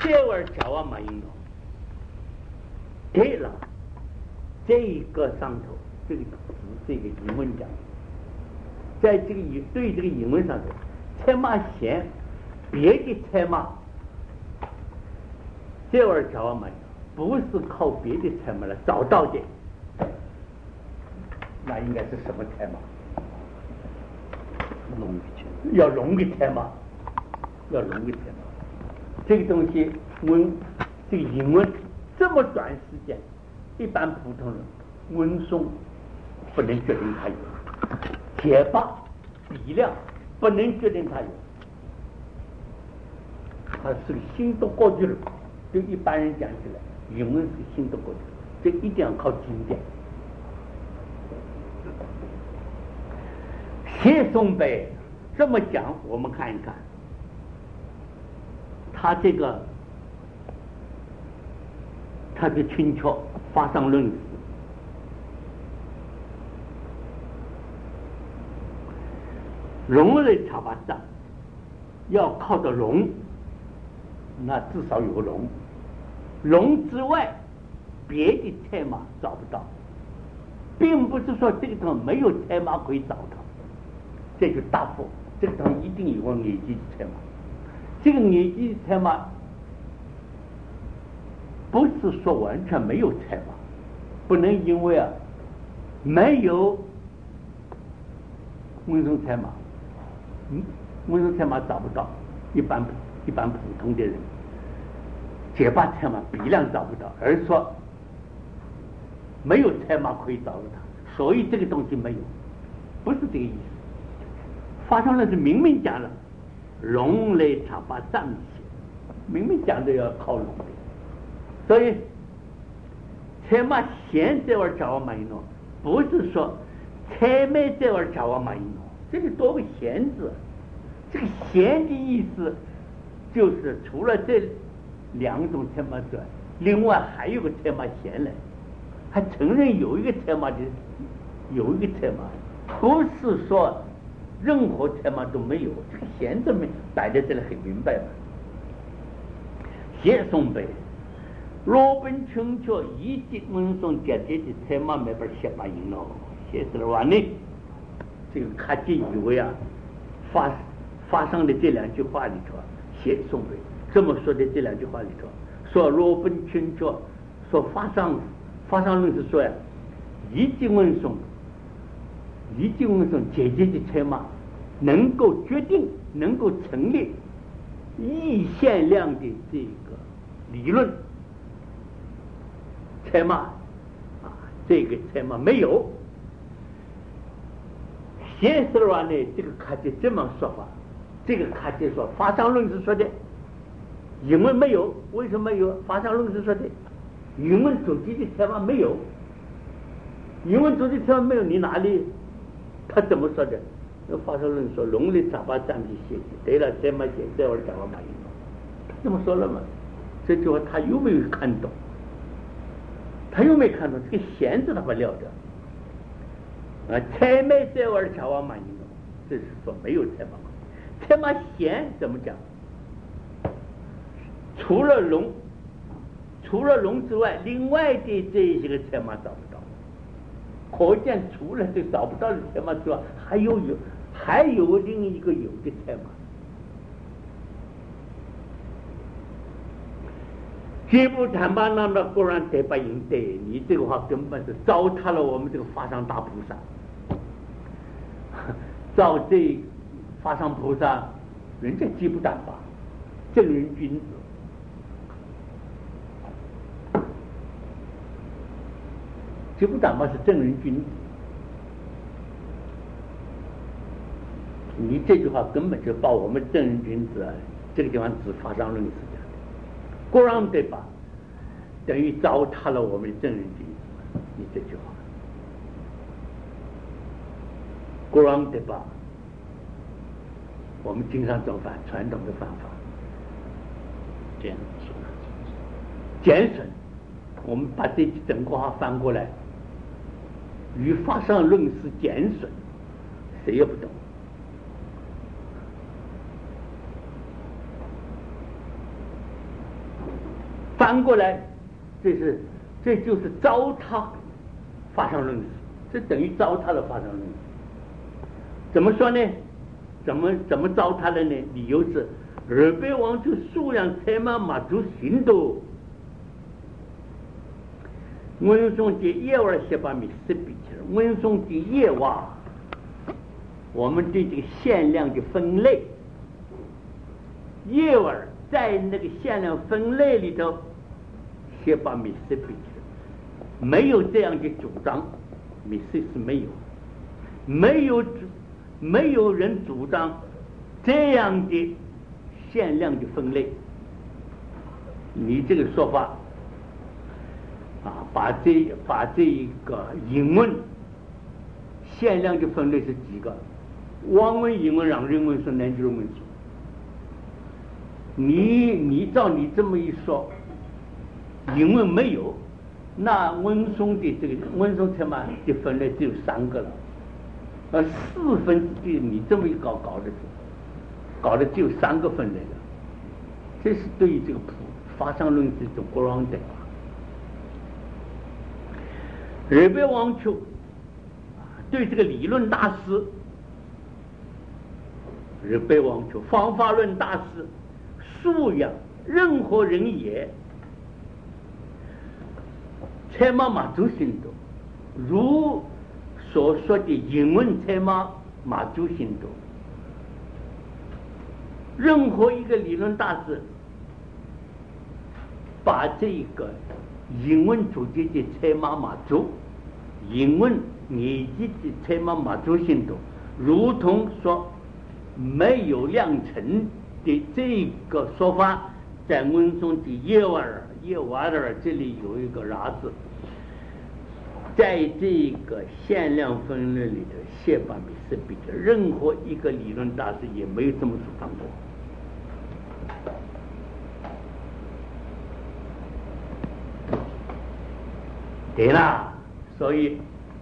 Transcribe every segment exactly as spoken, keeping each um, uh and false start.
这玩意儿叫嘛用了？对了，这个上头这个字这个英文讲，在这个对这个英文上头，车马线别的车马，这玩意儿叫嘛用？不是靠别的车马来找到的，那应该是什么车马？ 龙的车， 要龙的车马，要龙的车马。这个东西文，这个英文这么短时间，一般普通人文诵不能决定他有，结巴鼻梁不能决定他有，他是个新的过去了。对一般人讲起来，英文是新的过去，这一定要靠经典。谢松北这么讲，我们看一看，他这个他的春秋发上论史，龙类查巴上要靠着龙，那至少有个龙，龙之外别的车马找不到，并不是说这个地方没有车马可以找到，这就答复这个地方一定有个野鸡的车马。这个野鸡的车马不是说完全没有车马，不能因为啊没有温顺车马，嗯，温顺车马找不到，一般一般普通的人结巴车马鼻梁找不到，而说没有车马可以找到它，所以这个东西没有，不是这个意思。发上论是明明讲了龙来查把脏器，明明讲的要靠龙的，所以车马弦这玩意儿叫我买弄，不是说车妹这玩意儿叫我买弄，这里多个弦字，这个弦的意思就是除了这两种车马之外，另外还有个车马弦来，还承认有一个车马的，有一个车马，不是说任何车马都没有，这个弦字没摆在这里很明白了。谢松北罗本春秋一级文松节节的车马没法写把赢了，写死了完呢。这个卡吉以为啊，发发生的这两句话里头，谢松北这么说的这两句话里头，说罗本春秋说发上发上论是说呀，一级文松。一级文松节节的车马能够决定，能够成立异限量的这个理论，车马啊，这个车马没有。谢斯尔呢，这个卡杰这么说法，这个卡杰说发上论是说的，英文没有，为什么没有？发上论是说的，英文主题的车马没有，英文主题车马没有，你哪里？他怎么说的？那发上论说龙的杂巴占据写的，对了，这么写这玩意儿讲我马赢了，他这么说了嘛？这句话他又没有看懂，他又没看懂这个弦字他不了的啊，车没这玩意儿讲我马赢了，这是说没有车马，车马弦怎么讲？除了龙，除了龙之外，另外的这些个车马找不到。可见除了这找不到的车马之外，还有有还有另一个有的车马。绝不谈吧，那么果然得不应对，你这个话根本是糟蹋了我们这个法上大菩萨。照这法上菩萨，人家既不谈吧，正人君子。绝不đảm保是正人君子，你这句话根本就把我们正人君子啊，这个地方只发上论是讲的，果然对吧？等于糟蹋了我们的正人君子，你这句话，果然对吧？我们经常做饭，传统的方法， 减损， 减损，我们把这整个话翻过来。与法上论是减损，谁也不懂。 反过来，这是这就是糟蹋发生论史，这等于糟蹋了发生论史。怎么说呢？怎么怎么糟蹋了呢？理由是日本王朝数量才嘛马祖行动，文松的夜晚些把米十比起来，文松的夜晚，我们对这个限量的分类，夜晚在那个限量分类里头，些把米十比起来，没有这样的主张，米十是没有，没有主。没有人主张这样的限量的分类。你这个说法啊，把这把这一个英文限量的分类是几个？王文、英文、让人文说、南句文说。你你照你这么一说，英文没有，那文松的这个文松才嘛的分类只有三个了。呃，四分之一，你这么一搞搞的，搞的只有三个分类了，这是对于这个普发生论是一种不让的。日本王朝对这个理论大师，日本王朝方法论大师，素养任何人也，才嘛马祖行动，如。所说的英文才嘛马祖行动，任何一个理论大师把这个英文主义的才嘛马祖，英文以及的才嘛马祖行动，如同说没有量程的这个说法，在文中的叶瓦尔叶瓦尔这里有一个啥字。在这个限量分类里头，谢巴米斯比的任何一个理论大师也没有这么主张过。对了，所以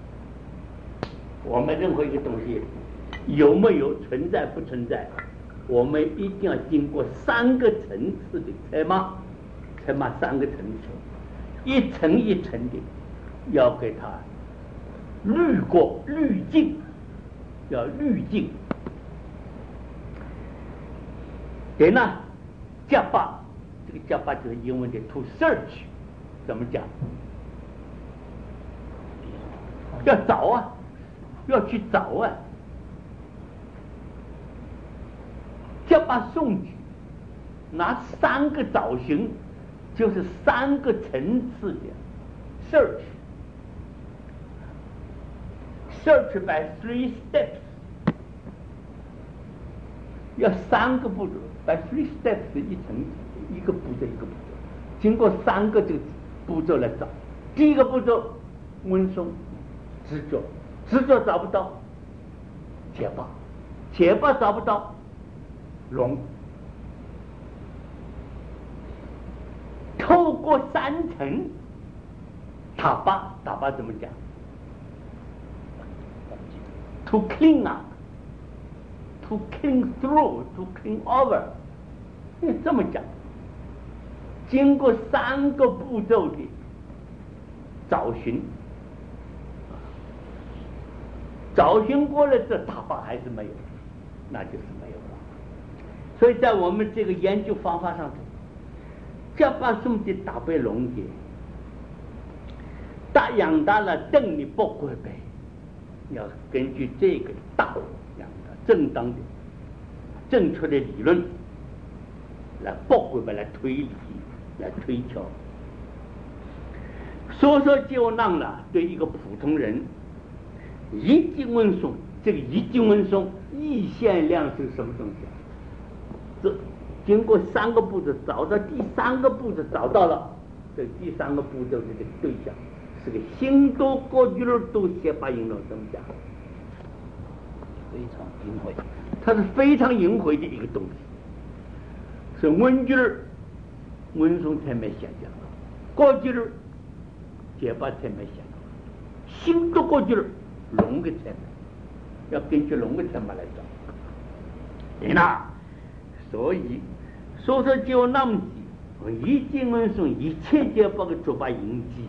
我们任何一个东西有没有存在不存在，我们一定要经过三个层次的采码，采码三个层次，一层一层的。要给它滤过滤镜，要滤镜。对呢，加巴，这个加巴就是英文的 to search， 怎么讲？要找啊，要去找啊。加巴宋举拿三个找寻，就是三个层次的 search。Search by three steps， 要三个步骤 ，by three steps 一层一个步骤一个步骤，经过三个这个步骤来找。第一个步骤，温松执着，执着找不到，解巴，解巴找不到，聋。透过三层，打巴，打巴怎么讲？To clean up, to clean through, to clean over， 你这么讲，经过三个步骤的找寻，找寻过了这打法还是没有，那就是没有了。所以在我们这个研究方法上头，这把送的打败龙的，大养大了等你不归呗。要根据这个大样的正当的正确的理论来驳回来，来推理，来推敲。说说就让了对一个普通人一经文松，这个一经文松意限量是什么东西啊？这经过三个步骤找到第三个步骤找到了，这第三个步骤的这个对象是个新多高句儿都写把引了，怎么讲？ 非常隐晦， 它是非常隐晦的一个东西，是文句儿文松才没想讲，高句儿结巴才没想到，新多高句儿龙个才没，要根据龙个才嘛来找。对啦，所以说说就那么以经文中一切解法的做法印记。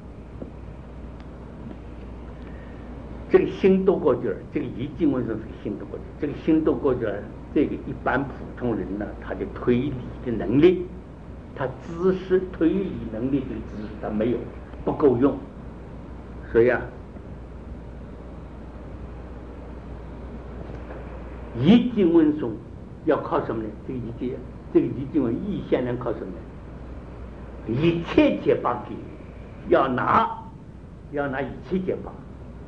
这个心多过去，这个以经文中是个心多过去，这个心多过去，这个一般普通人呢，他的推理的能力，他知识推理能力的知识他没有，不够用，所以啊，以经文中要靠什么呢？这个以经，这个以经文意现能靠什么呢？一切解法给，要拿，要拿一切解法。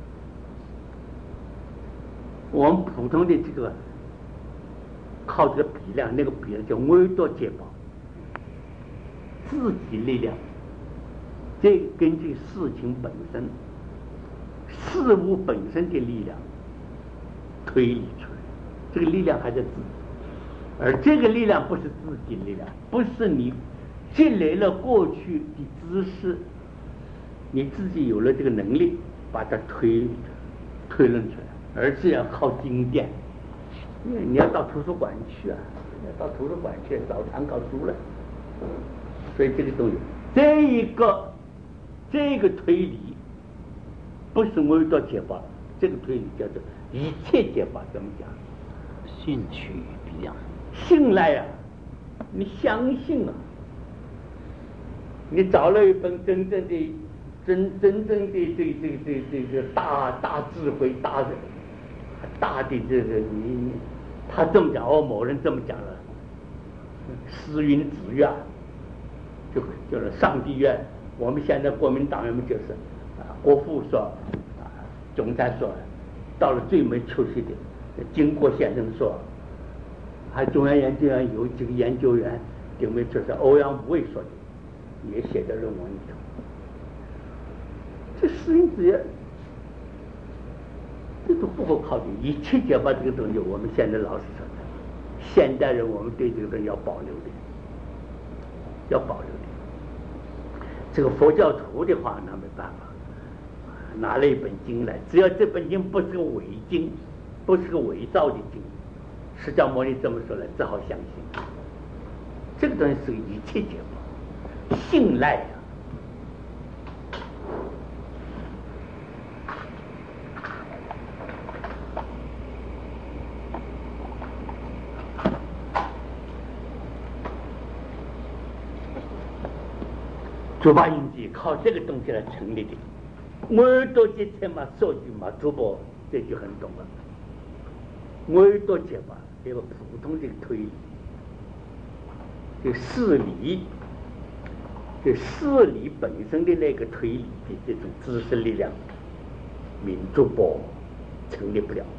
我们普通的这个靠这个比量，那个比量叫微多解法，自己力量，这个根据事情本身、事物本身的力量推理出来，这个力量还在自己，而这个力量不是自己力量，不是你积累了过去的知识，你自己有了这个能力把它推推论出来。而是要靠经典，因为你要到图书馆去啊，要到图书馆去找参考书了。所以这个东西，这一个这个推理不是微多解法，这个推理叫做一切解法。怎么讲？ 信取比量， 信赖啊，你相信啊，你找了一本真正的、真真正的这这这这个大大智慧、大人。大的这个你，他这么讲哦，某人这么讲了，诗云子曰，就就是上帝曰。我们现在国民党员们就是啊，国父说，啊，总裁说，到了最没出息的，经国先生说，还中央研究院有几个研究员顶没出息，欧阳无畏说的，也写在论文里头。这诗云子曰。这都不可靠的，一切解法这个东西，我们现在老实说的，现代人我们对这个东西要保留的，要保留的。这个佛教徒的话，那没办法，拿了一本经来，只要这本经不是个伪经，不是个伪造的经，释迦牟尼这么说了，只好相信。这个东西是个一切解法，信赖啊。猪八印记靠这个东西来成立的，我多解才嘛说句嘛，猪八这句很懂了。我多解法这个普通的推理，就事理，就事理本身的那个推理的这种知识力量，民猪八成立不了。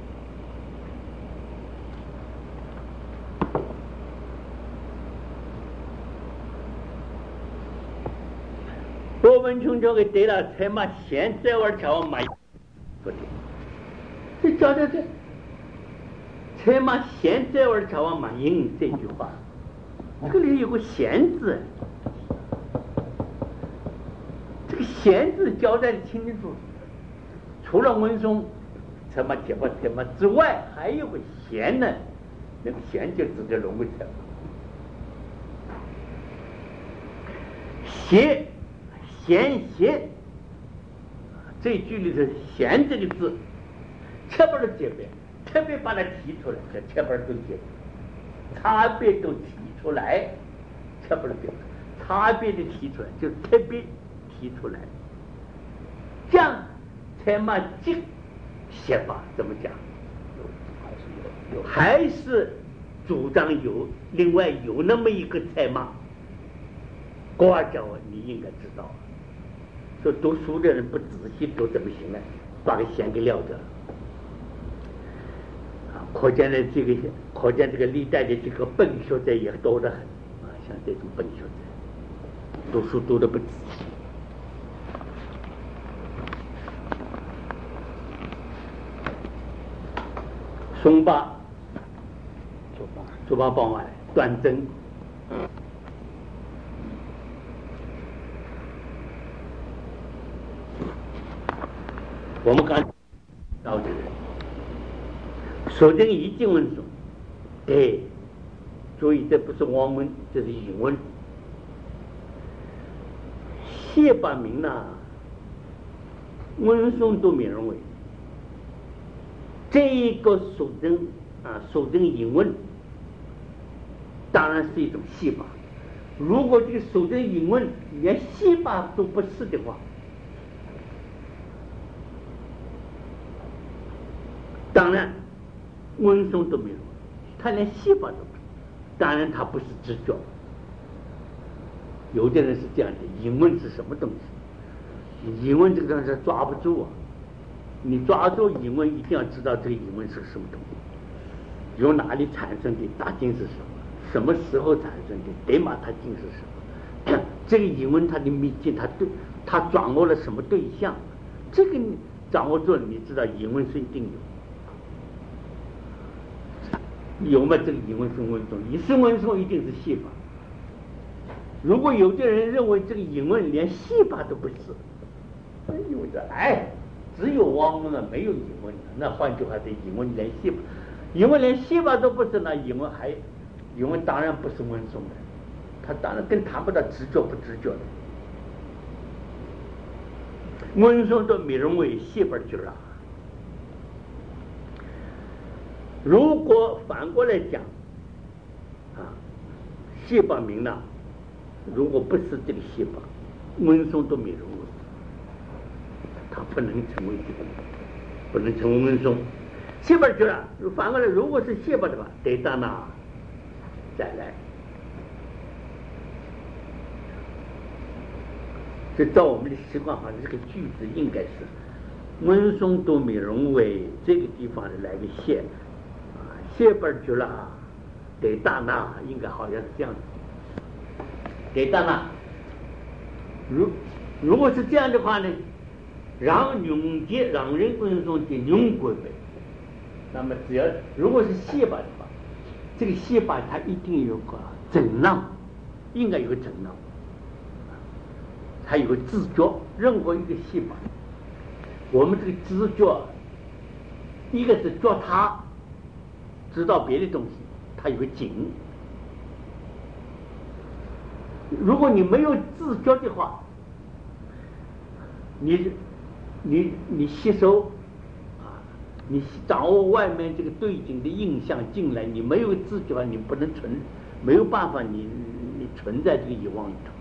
我们从这个对了，才嘛现在玩桥嘛，昨天这叫的这，才嘛现在玩桥嘛应这句话，这里有个闲字，这个闲字交代的清清楚楚，除了文松才嘛解法才嘛之外，还有个闲呢，那个闲就指的龙尾才嘛，邪。闲邪这句里头闲这个字切不了解别，特别把它提出来，这切不了都解差别都提出来，切不了解差别的提出来就特别提出来，这样才嘛这写法怎么讲？还是有有还是主张有另外有那么一个才嘛瓜角你应该知道。说读书的人不仔细读怎么行呢？把个弦给撂着啊！可见呢，这个可见这个历代的这个笨学者也多得很啊，像这种笨学者，读书读得不仔细。松八， 猪八， 猪八帮外端正。我们刚到这个说这个一经文中，哎，注意这不是我们，这是引文， 谢八名呢，文松都没认为这一个属证啊，属证引问当然是一种谢八。如果这个属证引问连谢八都不是的话，当然文松都没有，他连谢八都不是，当然他不是直觉。有的人是这样的，引问是什么东西？引问这个东西抓不住啊！你抓住引问，一定要知道这个引问是什么东西，由哪里产生的，大经是什么，什么时候产生的，对马它经是什么？这个引问它的秘境，它对它掌握了什么对象？这个你掌握住了，你知道引问是一定有，有嘛？这个引问是文松，一是文松一定是谢法。如果有的人认为这个引问连谢法都不是，哎呦我的哎，只有汪问了，没有引问了。那换句话说，引问连谢法，引问连谢法都不是，那引问还引问当然不是文松的，他当然更谈不到直觉不直觉的。文松都没认为谢法去了。如果反过来讲，啊，谢法明了。如果不是这个谢法，文松都没认为，他不能成为这个，不能成为文松。谢法去了，反过来，如果是谢法的话，得到那再来。这照我们的习惯，好像这个句子应该是文松都没认为这个地方来个谢啊，谢法去了，得到那应该好像是这样子。给当然，如如果是这样的话呢，让永劫让人文松的永归呗。那么只要如果是谢法的话，这个谢法它一定有个整浪，应该有个整浪，它有个自觉。任何一个谢法，我们这个自觉，一个是觉他知道别的东西，它有个景。如果你没有自觉的话，你你你吸收啊，你掌握外面这个对景的印象进来，你没有自觉，你不能存，没有办法你你存在这个遗忘里头。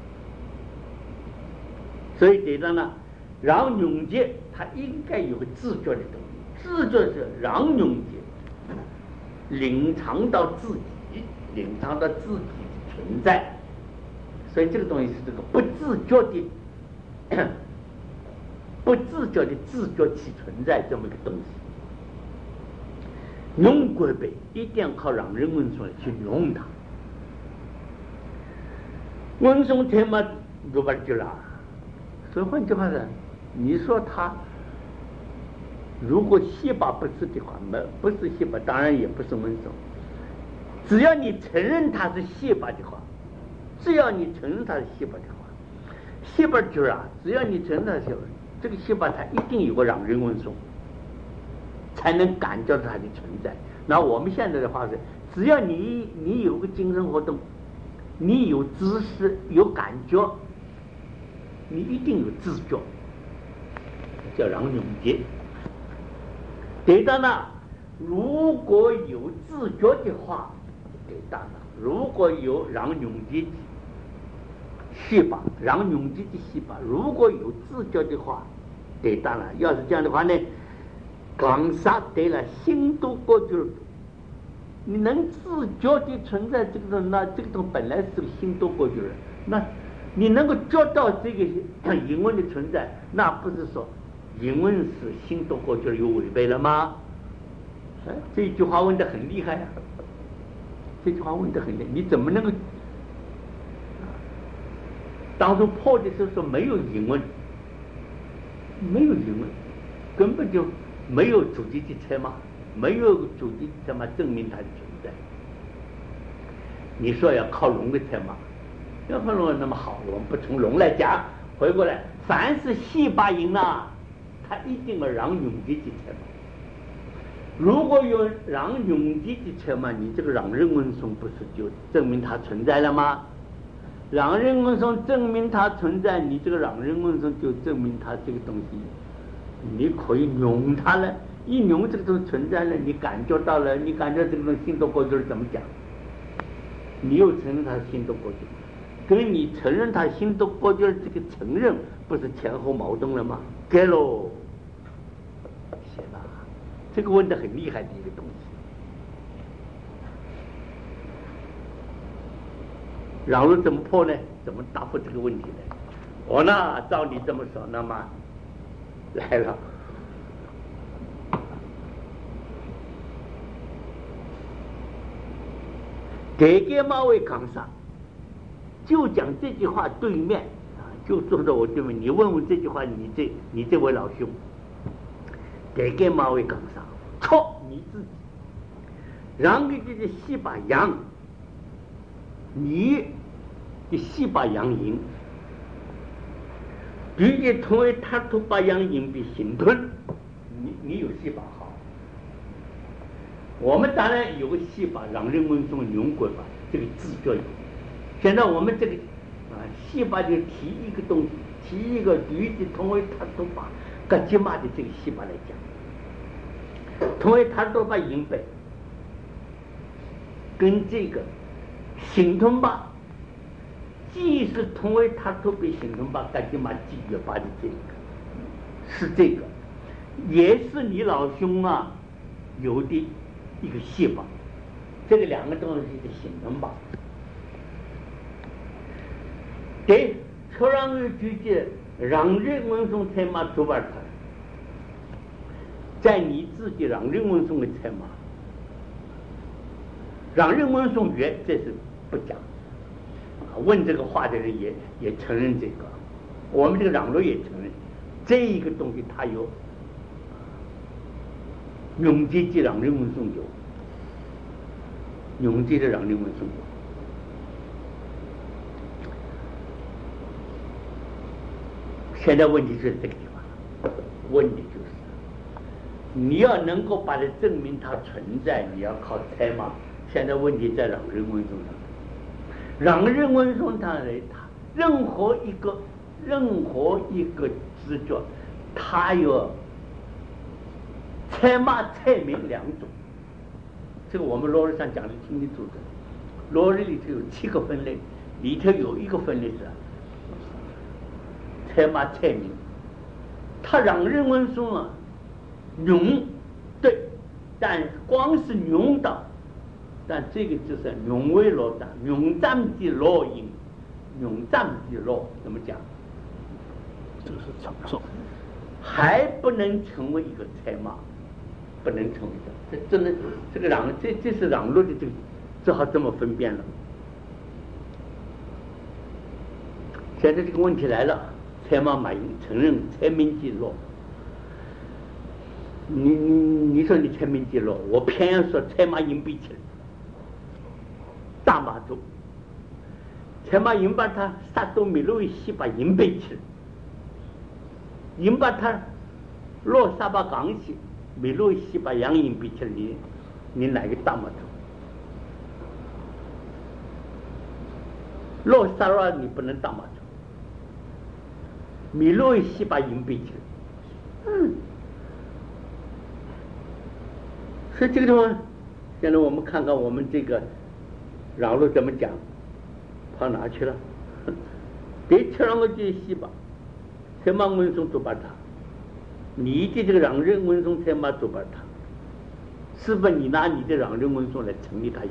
所以得到呢，让永劫它应该有个自觉的东西，自觉是让永劫领藏到自己，领藏到自己的存在。所以这个东西是这个不自觉的、不自觉的自觉起存在这么一个东西。用归背一定要靠让人文松来去用它。文松天嘛就把就了。所以换句话说，你说他如果谢法不是的话，没不是谢法，当然也不是文松。只要你承认他是谢法的话。只要你承认它是谢法的话，谢法句啊，只要你承认它是谢法，这个谢法它一定有个让人文松，才能感觉到它的存在。那我们现在的话是，只要你你有个精神活动，你有知识有感觉，你一定有自觉，叫让永劫。对的呢，如果有自觉的话，对的呢，如果有让永劫谢法，让永劫的谢法，如果有自觉的话，对当然，要是这样的话呢，刚杀对了，心都过去了。你能自觉的存在这个东西，那这个东西本来是个心都过去了，那你能够觉到这个引问的存在，那不是说引问是心都过去了有违背了吗？哎，这句话问得很厉害啊！这句话问得很厉害，你怎么能够？当初破的时候说没有引问，没有引问，根本就没有主题的车嘛，没有主题的车嘛，证明它的存在。你说要靠龙的车嘛，要靠龙那么好，我们不从龙来讲，回过来，凡是细八音啊，它一定要让永劫的车嘛。如果有让永劫的车嘛，你这个让人文松不是就证明它存在了吗？ 朗人文松证明它存在，你这个朗人文松就证明它这个东西，你可以用它了。一用这个东西存在了，你感觉到了，你感觉这个东西心动过去是怎么讲？你又承认它心动过去，跟你承认它心动过去的这个承认，不是前后矛盾了吗？给喽，行了，这个问的很厉害的一个东西。然后怎么破呢？怎么答复这个问题呢？我呢，照你这么说，那么来了。给给马尾扛上，就讲这句话对面啊，就坐在我对面。你问问这句话，你这你这位老兄，给给马尾扛上，错你自己，让给这个西把羊，你的西把羊赢，直接同为他都把羊赢比行吞，你你有西把好。我们当然有个戏法，让人文中用过吧，这个字就有。现在我们这个啊，戏法就提一个东西，提一个驴的同为他都把格吉玛的这个戏法来讲，同为他都把银北跟这个行通吧，既是同为他都被行通吧格吉玛记约吧的这个，是这个，也是你老兄啊有的。一个戏法，这个两个东西的形成吧。对，突然有句子让人文中才嘛做完它，在你自己让人文中的才嘛，让人文中约这是不讲。啊，问这个话的人也也承认这个，我们这个让路也承认，这一个东西它有。永济的让人文送有，永济的让人文送有。现在问题是这个地方，问题就是你要能够把它证明它存在，你要靠猜嘛。现在问题在让人文送上，让人文送上来，它任何一个任何一个知觉，它有。猜嘛猜明两种，这个我们罗日上讲的清清楚楚。罗日里头有七个分类，里头有一个分类是猜嘛猜明，他让人文说啊，用对，但光是用的，但这个就是用为罗的，用咱们的罗音，用咱们的罗怎么讲？ 这是常说， 还不能成为一个猜嘛。不能成为的，这真的这个嚷，这这是嚷路的这个，只好这么分辨了。现在这个问题来了，蔡妈马承认蔡明记录，你你你说你蔡明记录，我偏要说蔡妈硬背起来，大马族，蔡妈硬把他杀到米路西把硬背起来，硬把他落沙把港起。米路西把杨银比起来，你你哪个大码头？洛沙拉你不能大码头，米路西把银比起来，嗯，所以这个地方，现在我们看看我们这个绕路怎么讲，跑哪去了？得吃两个就西吧，什么文松都把它。你的这个让人文松才嘛做把它，是不是你拿你的让人文松来成立它有？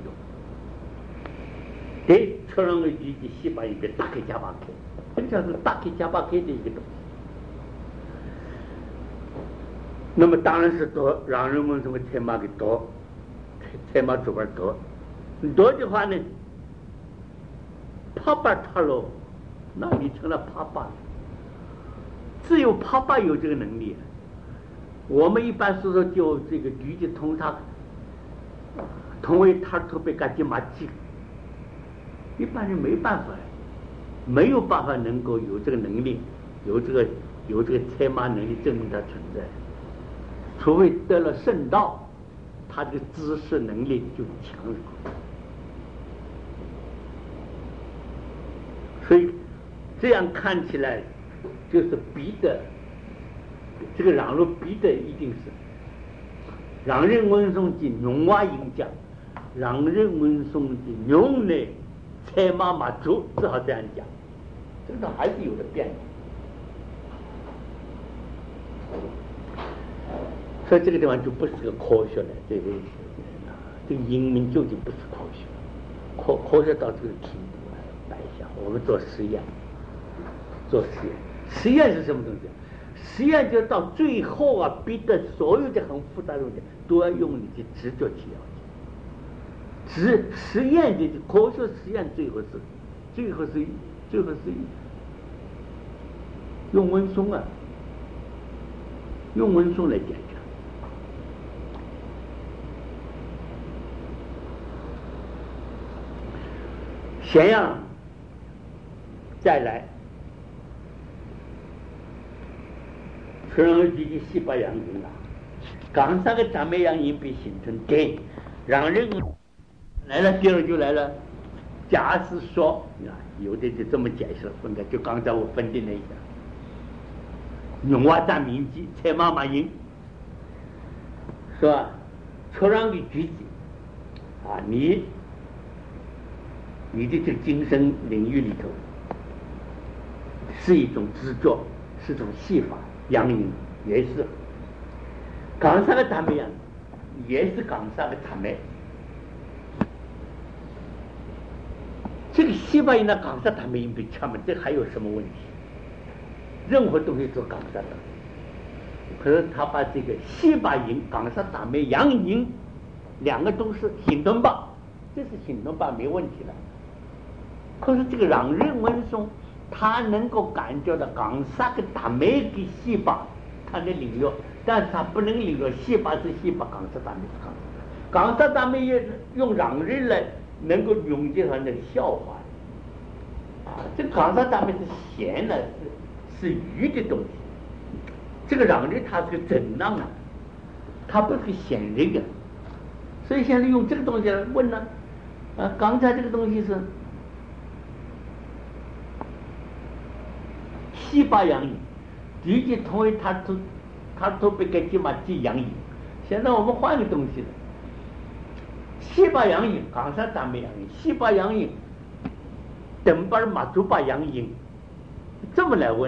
对，车上的机器西把一边打开加把开，这叫是打开加把开的一个东西。那么当然是多让人文松的才嘛给多，才嘛做把多，多的话呢，怕把它喽，那你成了怕把，只有怕把有这个能力。我们一般说说就这个驴的通他，同为他特别干净马鸡，一般人没办法，没有办法能够有这个能力，有这个有这个猜马能力证明它存在，除非得了圣道，他这个知识能力就强了。 所以这样看起来，就是逼的，这个让路逼的一定是让人文松的农娃影响，让人文松的农呢才马马足，只好这样讲，这个还是有的变的。所以这个地方就不是个科学了，这个这个英文究竟不是科学，科科学到这个程度了，摆下我们做实验，做实验，实验是什么东西？实验就到最后啊，逼得所有的很复杂的东西都要用你的直觉去了解。实实验的科学实验最后是，最后是最后是用文松啊，用文松来解决。咸阳再来，春日局的西北洋人啊，刚上个咱们洋人被形成对，让人来了，第二就来了。假使说啊，有的就这么解释分的，就刚才我分的那一个，永娃占民籍，蔡妈妈赢，是吧？出让的举子啊，你。你的这个精神领域里头是一种知觉，是一种戏法，洋人也是港上的他们样，也是港上的他们。这个西班牙的港上他们比他们，这还有什么问题？任何东西都港上的，可是他把这个西班牙港上他们洋人两个都是行动吧，这是行动吧，没问题的。可是这个让人文松，他能够感觉到港沙个大美的西巴，他的领略，但是他不能领略西巴是西巴，港沙大美是港沙。港沙大美也用让人来能够用这上那个笑话啊，这港沙大美是咸的，是是鱼的东西。这个让人他是个真浪啊，他不是个咸人啊，所以现在用这个东西来问呢，啊，刚才这个东西是。西巴洋人，直接同意他都他都被给起码寄洋人。现在我们换个东西了，西巴洋人，港山咱们洋人，西巴洋人，等巴马祖巴洋人，这么来问，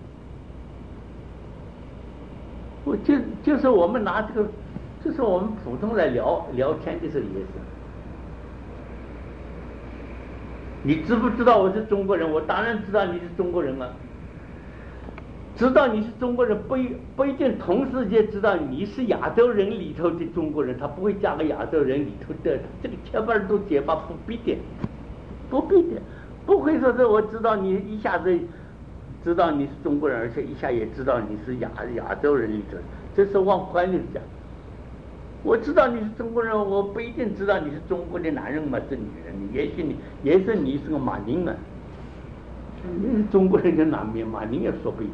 我就就是我们拿这个，就是我们普通来聊聊天的时候也是。你知不知道我是中国人？我当然知道你是中国人了。知道你是中国人，不一不一定同时间知道你是亚洲人里头的中国人，他不会加个亚洲人里头的，这个前边都解法不必的，不必的，不会说是我知道你一下子知道你是中国人，而且一下也知道你是亚亚洲人里头，这是往宽里讲。我知道你是中国人，我不一定知道你是中国的男人嘛，是女人，也许你也许你是个马宁啊，你是中国人的哪面马宁也说不一定。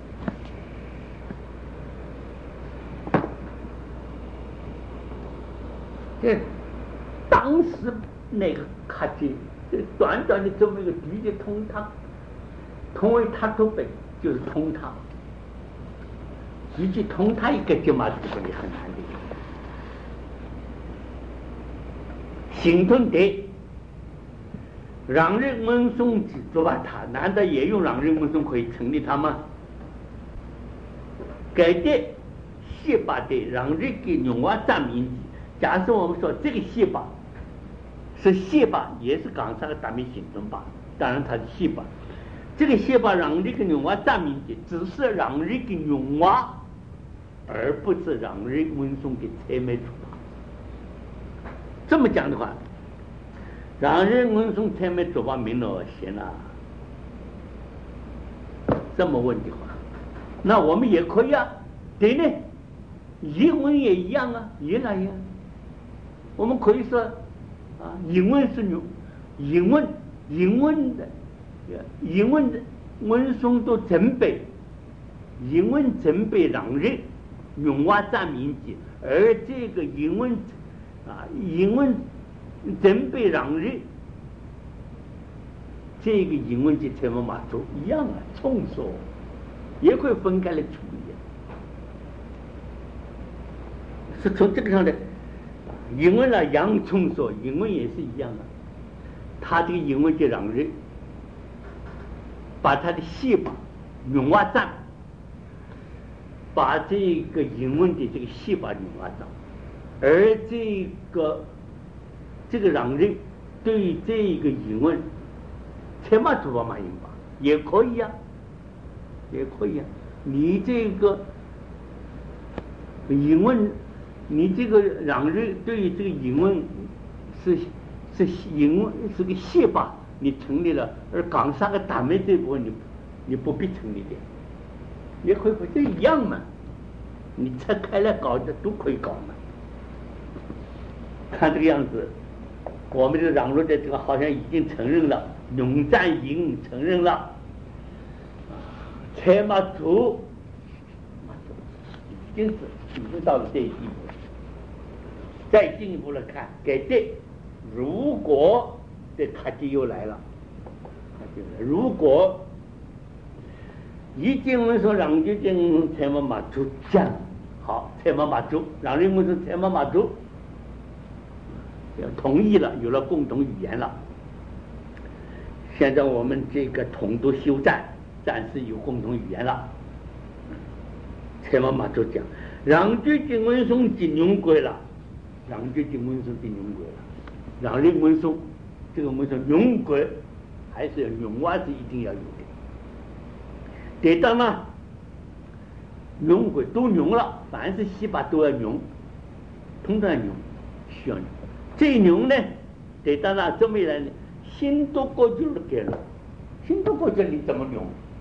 这当时那个卡机，这短短的这么一个局的通汤，通为他都背就是通汤，局的通汤一个就嘛这个里很难的。行动的让人文松只做完它，难道也用让人文松可以成立它吗？改的西巴的让人给用完占名。假设我们说这个西巴是西巴，也是港上的大名行动吧，当然它是西巴。这个西巴让这个用娃占名的，只是让这个用娃，而不是让人文松的采买出发。这么讲的话，让人文松采买出发明了行了。这么问的话，那我们也可以啊，对呢，英文也一样啊，也那样。我们可以说啊，英文是用英文英文的英文的文松都准备，英文准备让人用娃占名字，而这个英文啊英文准备让人这个英文节才嘛马祖一样啊，冲说也可以分开来处理，是从这个上的。英文呢，洋葱说英文也是一样的，他这个英文就让人把他的细胞用化占，把这个英文的这个细胞用化占，而这个这个让人对这个英文才嘛做嘛用吧，也可以啊，也可以啊。你这个英文，你这个让人对于这个英文是是英文是个细胞，你成立了，而港上个单位这部分你你不必成立的，也可以不这一样嘛，你拆开来搞的都可以搞嘛。看这个样子，我们的让路的这个好像已经承认了，农战营承认了，财马族已经是已经到了这一地步。再进一步来看，给对，如果这卡机又来了，如果一经文说让就经财马马族讲好，财马马族让人们说财马马族同意了，有了共同语言了。现在我们这个统独休战，暂时有共同语言了。财马马族讲，让就经文送金融国了。让就经文送金融国了，让人文送这个我们说用国还是要用话是一定要有的。得到呢，用国都用了，凡是细胞都要用，通常用，需要用。这用呢，得到呢这么一来呢，新多国就是给了，新多国家你怎么用？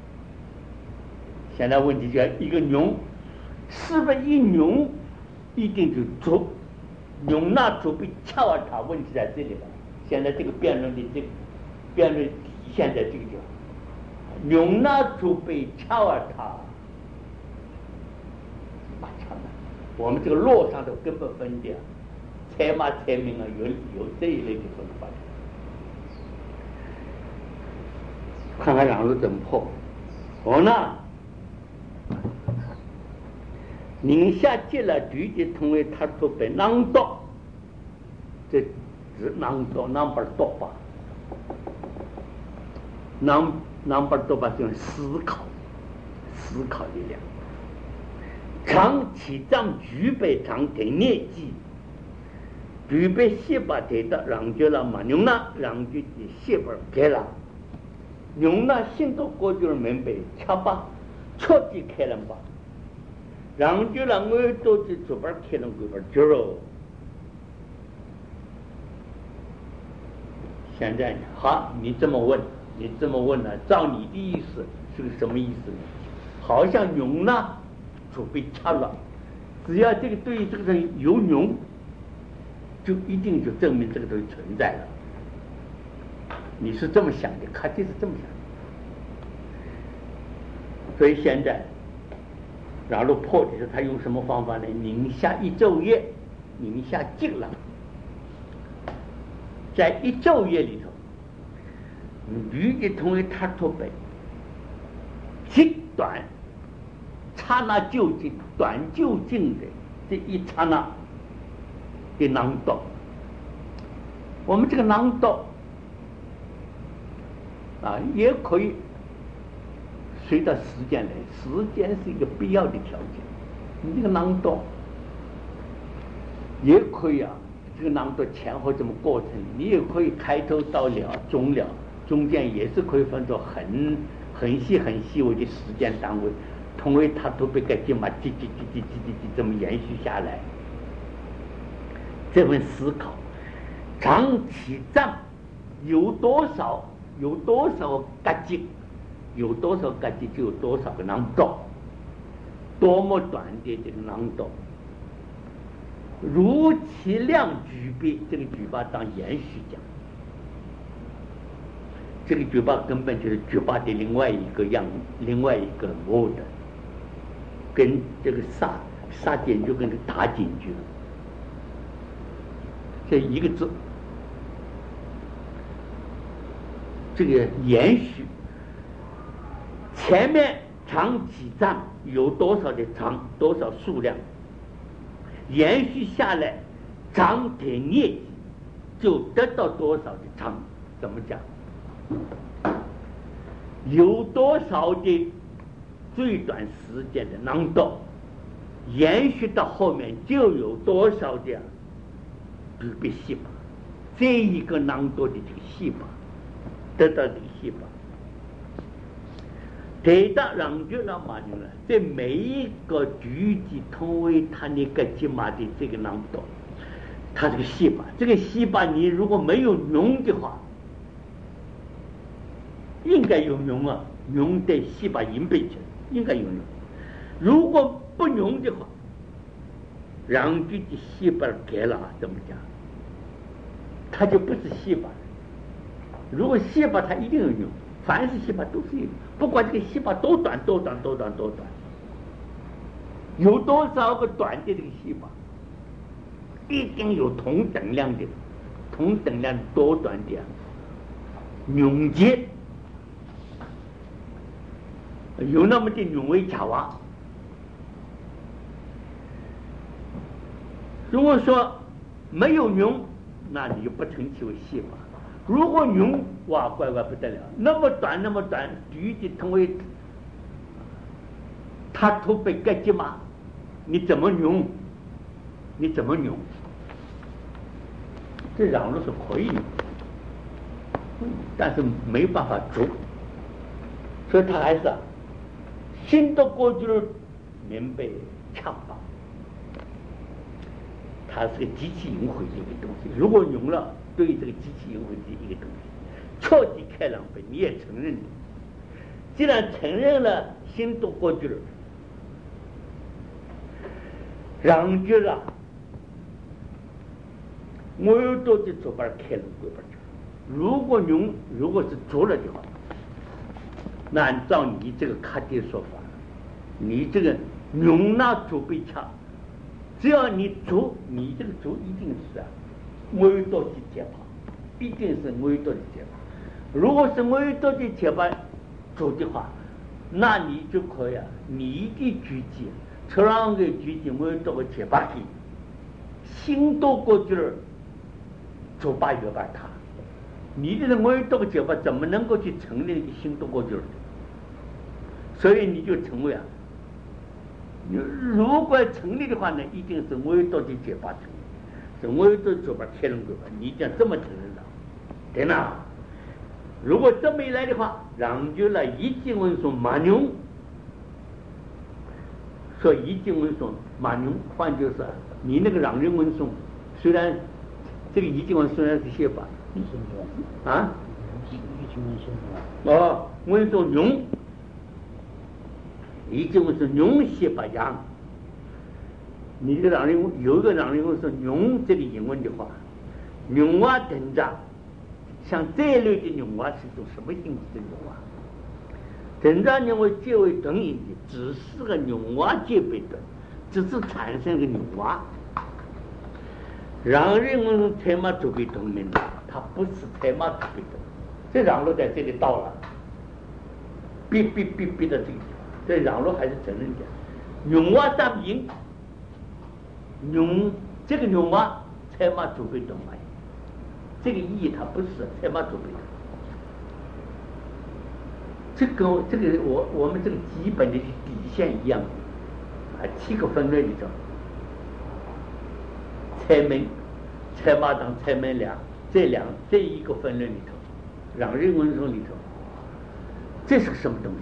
现在问题就要一个用，是不是一用一定就足？容纳储备恰尔塔问题在这里了。现在这个辩论的这个辩论体现在这个地方，容纳储备恰尔塔把强了。我们这个络上的根本分解，财马财命啊，有有这一类的分法。看看让路怎么破。我呢，宁夏接了举的同为他所被囊多，这是囊多囊不多吧？囊囊不多吧？就是思考，思考力量。长期长具备长给业绩，具备细胞得到让觉了嘛？用那让觉的细胞给了，用那新的国家明白，恰吧，彻底开了吧。让就让我都去左边开了右边接喽。现在好，你这么问，你这么问呢？照你的意思是个什么意思呢？好像用呢就被掐了，只要这个对于这个人有用，就一定就证明这个东西存在了。你是这么想的，卡蒂是这么想的。所以现在。然后破的时候，他用什么方法呢？宁夏一昼夜，宁夏尽了，在一昼夜里头，吕的同为他托北，极短，刹那就近，短就近的这一刹那的囊道。我们这个囊道啊，也可以。随着时间来，时间是一个必要的条件。你这个囊道也可以啊，这个囊道前后这么过程，你也可以开头到了，终了，中间也是可以分作很很细很细微的时间单位，同为它都被个嘛叽叽叽叽叽叽叽这么延续下来。这份思考，长期站有多少有多少个劲？有多少个级就有多少个囊道，多么短的这个囊道，如其量举备，这个举把当延续讲，这个举把根本就是举把的另外一个样，另外一个 mode， 跟这个杀杀进去跟这打进去，这一个字。 这个延续，前面长几丈有多少的长，多少数量，延续下来长点面积就得到多少的长。怎么讲？有多少的最短时间的囊道，延续到后面就有多少的具备细胞，这一个囊道的这个细胞得到这个细胞，得到让就那么牛了。在每一个具体通为它那个结嘛的这个囊道，它这个细胞，这个细胞你如果没有臽的话，应该有臽啊，臽的细胞引备去，应该有臽。如果不臽的话，让这的细胞改了，怎么讲？它就不是细胞了。如果细胞它一定有臽，凡是细胞都是有，不管这个细胞多短多短多短多短，有多少个短的这个细胞，一定有同等量的同等量多短的臽结。有那么的臽为甲烷。如果说没有臽，那你就不称其为细胞。如果臽，哇，乖乖不得了，那么短那么短，具体成为它都被割结嘛，你怎么臽？你怎么臽？这让路是可以，但是没办法做，所以他还是、啊、新的过去明白强化，它是个机器引回的一个东西。如果用了对这个机器引回的一个东西彻底开朗被你也承认的，既然承认了新的过去了，让觉了我有多的做法开了规划去。如果用如果是做了的话，那按照你这个卡的说法，你这个容纳做被强，只要你做，你这个做一定是啊，我有多的结巴，一定是我有多的结巴。如果是我有多的结巴做的话，那你就可以啊，你的举记，车上的举记我有多个结巴的，新多过去了。做八月八他，你的我有多个结巴，怎么能够去承认一个新多过去了？所以你就成为啊，如果成立的话呢，一定是我有多的结巴成立，是我有多做法开龙规划，你讲这么承认的，对吗？如果这么一来的话，让就了一经文说马牛，说一经文说马牛，换就是你那个让人文颂，虽然。这个一经文虽然是写法啊，哦，文说用一经文是用写法样，你这个让人有一个让人文说用这个英文的话，用啊等着，像这类的用啊是种什么性质的用啊？等着认为结为等音的，只是个用啊结被的，只是产生个用啊。让人们才嘛做给同门的，他不是才嘛做给的，这让路在这里到了，逼逼逼逼的这个地方，这让路还是承认的。用娃当赢，用这个用娃才嘛做给同门，这个意义它不是才嘛做给的。这个这个我我们这个基本的底线一样，啊，七个分类里头。财门、财马当财门两，这两这一个分类里头，让人文中里头，这是个什么东西？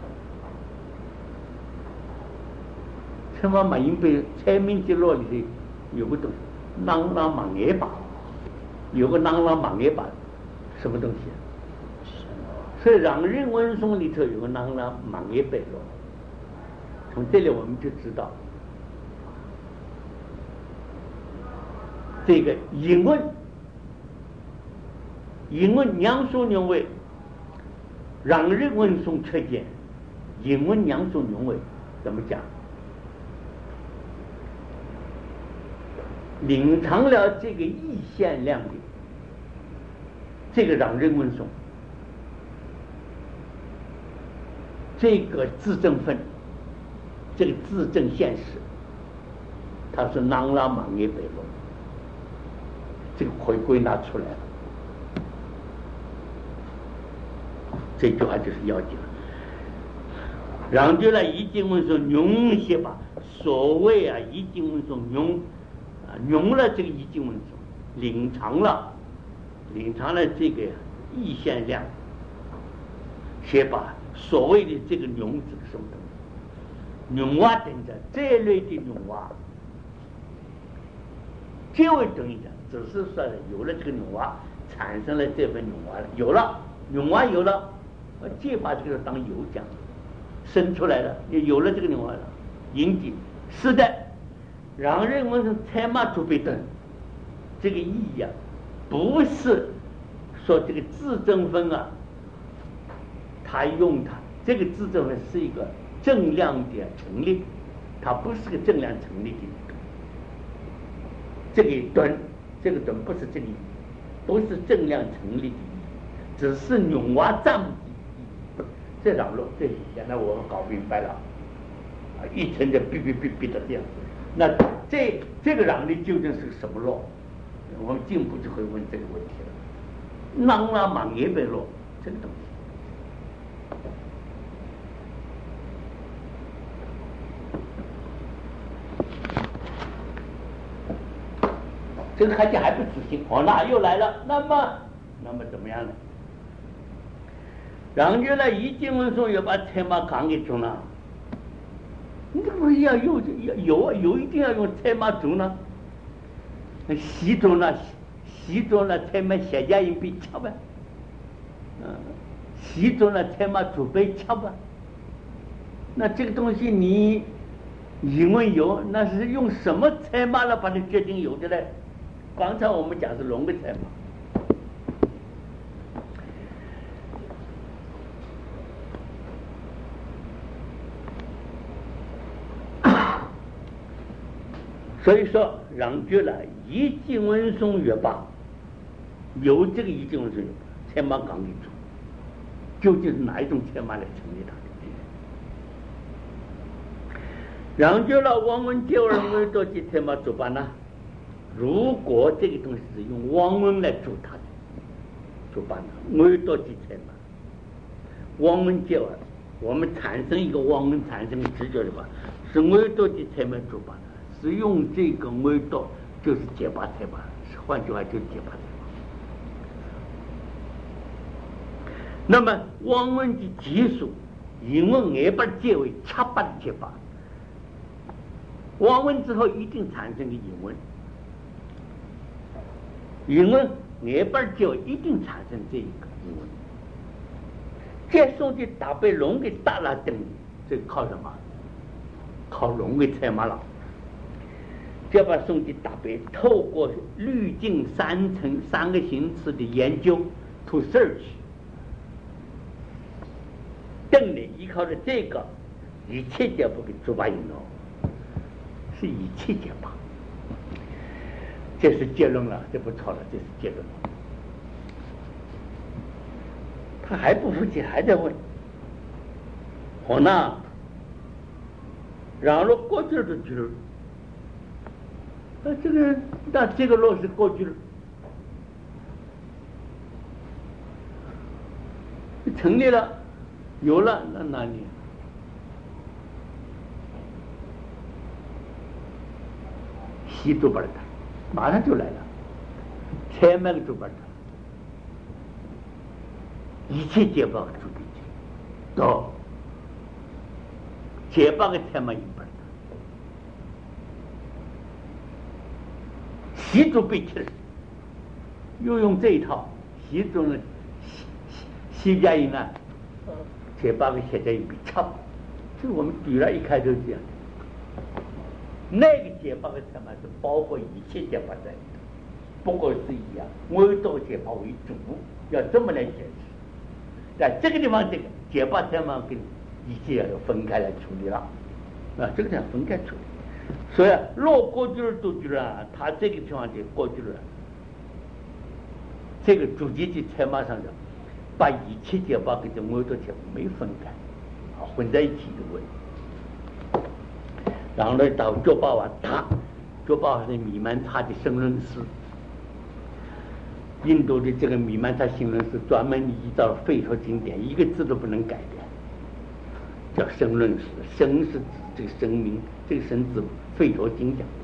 财马马因被财门结落里头有个东西，啷啷马眼把，有个啷啷马眼把，什么东西？所以让人文中里头有个啷啷马眼被落，从这里我们就知道。这个英文，英文娘说娘为让人文颂缺见，英文娘说娘为怎么讲？领藏了这个意限量的这个让人文颂， 这个自证分，这个自证现实，它是囊拉满耶北罗，这个可以归纳出来了。这句话就是要紧了。然后呢，已经问说用些吧，所谓啊，已经问说用啊，用了这个已经问说，领长了，领长了这个意限量，先把所谓的这个用字什么东西，用娃等着这类的用娃，这位等于讲，只是说有了这个用娃，产生了这份用娃了，有了用娃有了。就把这个当油讲，生出来了，有了这个牛了，引起是的，让人们是才马准备等，这个意义啊，不是说这个自证分啊，他用它这个自证分是一个正量的成立，它不是个正量成立的这个吨，这个吨不是这个意义，不是正量成立的意义，只是牛娃占。这条路，这现在我搞明白了，啊，一层的逼逼逼逼的这样，那这这个让力究竟是什么路？我们进一步就会问这个问题了。囊拉满也被路这个东西，这个还还不执行，哦，那又来了，那么那么怎么样呢？然后呢，已经文说要把财马扛给中了，你这不是要有要有有一定要用财马中呢？习中了，习中了财马写家人被抢呗，嗯，习中了财马主被抢呗。那这个东西你因为有，那是用什么财马来把它决定有的嘞？刚才我们讲是龙的财马。所以说，让觉了一经文送月吧，有这个一经文送月吧，财马刚一出，究竟是哪一种财马来成立它的？让觉了王文九二为多几财马主办呢？如果这个东西是用王文来主它的，主办的，为多几财马，王文九二，我们产生一个王文产生的直觉的话，是为多几财马主办的。是用这个味道，就是结巴财马，换句话就是结巴财马。那么王文的技术，因为挨巴结为七八的结巴，王文之后一定产生个引文，引文挨巴结一定产生这一个引文。接送的大被龙给打了灯，这靠什么？靠龙给财马了。就把送的大白透过滤镜三层三个形式的研究 to search， 等你依靠着这个一切结巴给主把引导，是一切结巴，这是结论了，这不错了，这是结论。他还不服气，还在问，好呢，然后过去的句。那这个，那这个路是过去了，成立了，有了，那哪里？西周巴尔塔，马上就来了，才买个周巴尔塔，一切结巴和主笔记，到结巴个才买一巴尔塔。习主被吃，又用这一套，习主呢，习家人呢，结巴个写在一笔差，这我们举了一开头这样的，那个结巴个什么是包括一切结巴在里头，不过是一样，我到结巴为主，要这么来解释。在这个地方，这个结巴什么跟一切要分开来处理了，啊，这个要分开处理。所以若过去了都去了，他这个地方就过去了。这个主题的财马上的，把一切结巴跟这摩托车没分开， 混在一起的问。然后呢，到卓巴瓦他，卓巴瓦是弥曼察的申论师，印度的这个弥曼察申论师专门依照吠陀经典，一个字都不能改的，叫申论师。申是指这个生命，这个生字吠陀经讲的。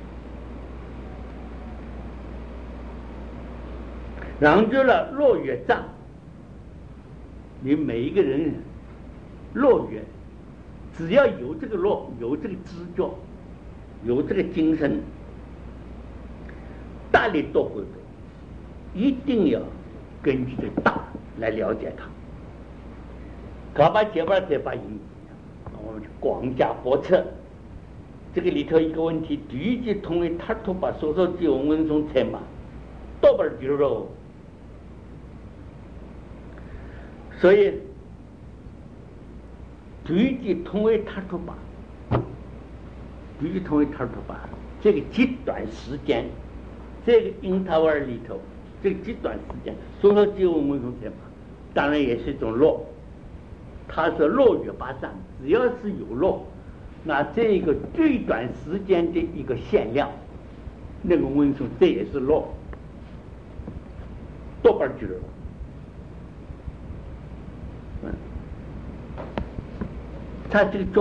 然后就了落月藏，你每一个人落月，只要有这个落，有这个知觉，有这个精神，大力多会多，一定要根据这大来了解它。卡巴结巴这把音，我们广加博测。这个里头一个问题，第一句同为他托把所说就文中才嘛，多半比如说。所以，对的同为他托巴，对的同为他托巴，这个极短时间，这个因塔瓦尔里头，这个极短时间，所说就文中才嘛，当然也是一种落。他说落月巴藏，只要是有落，那这一个最短时间的一个限量，那个文中这也是落，多半就是落。嗯，他这个中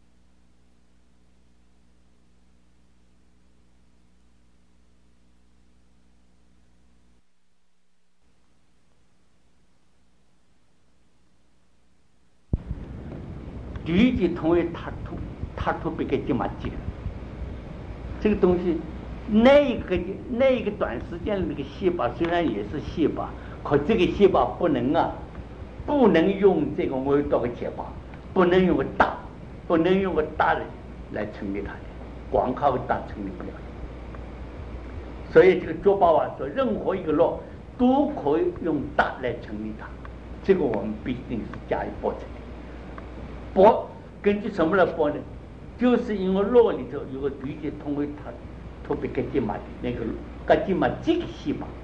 第一句同为他图，他图被给就嘛记了。这个东西，那一个那一个短时间的那个细胞虽然也是细胞，可这个细胞不能啊。不能用这个维度的结巴，不能用个大，不能用个大的来成立它的，光靠个大成立不了的。所以这个卓巴瓦说，任何一个落都可以用大来成立它，这个我们必定是加以驳斥的。驳根据什么来驳呢？就是因为落里头有个对接通为它特别跟进嘛的那个跟进嘛这个细胞。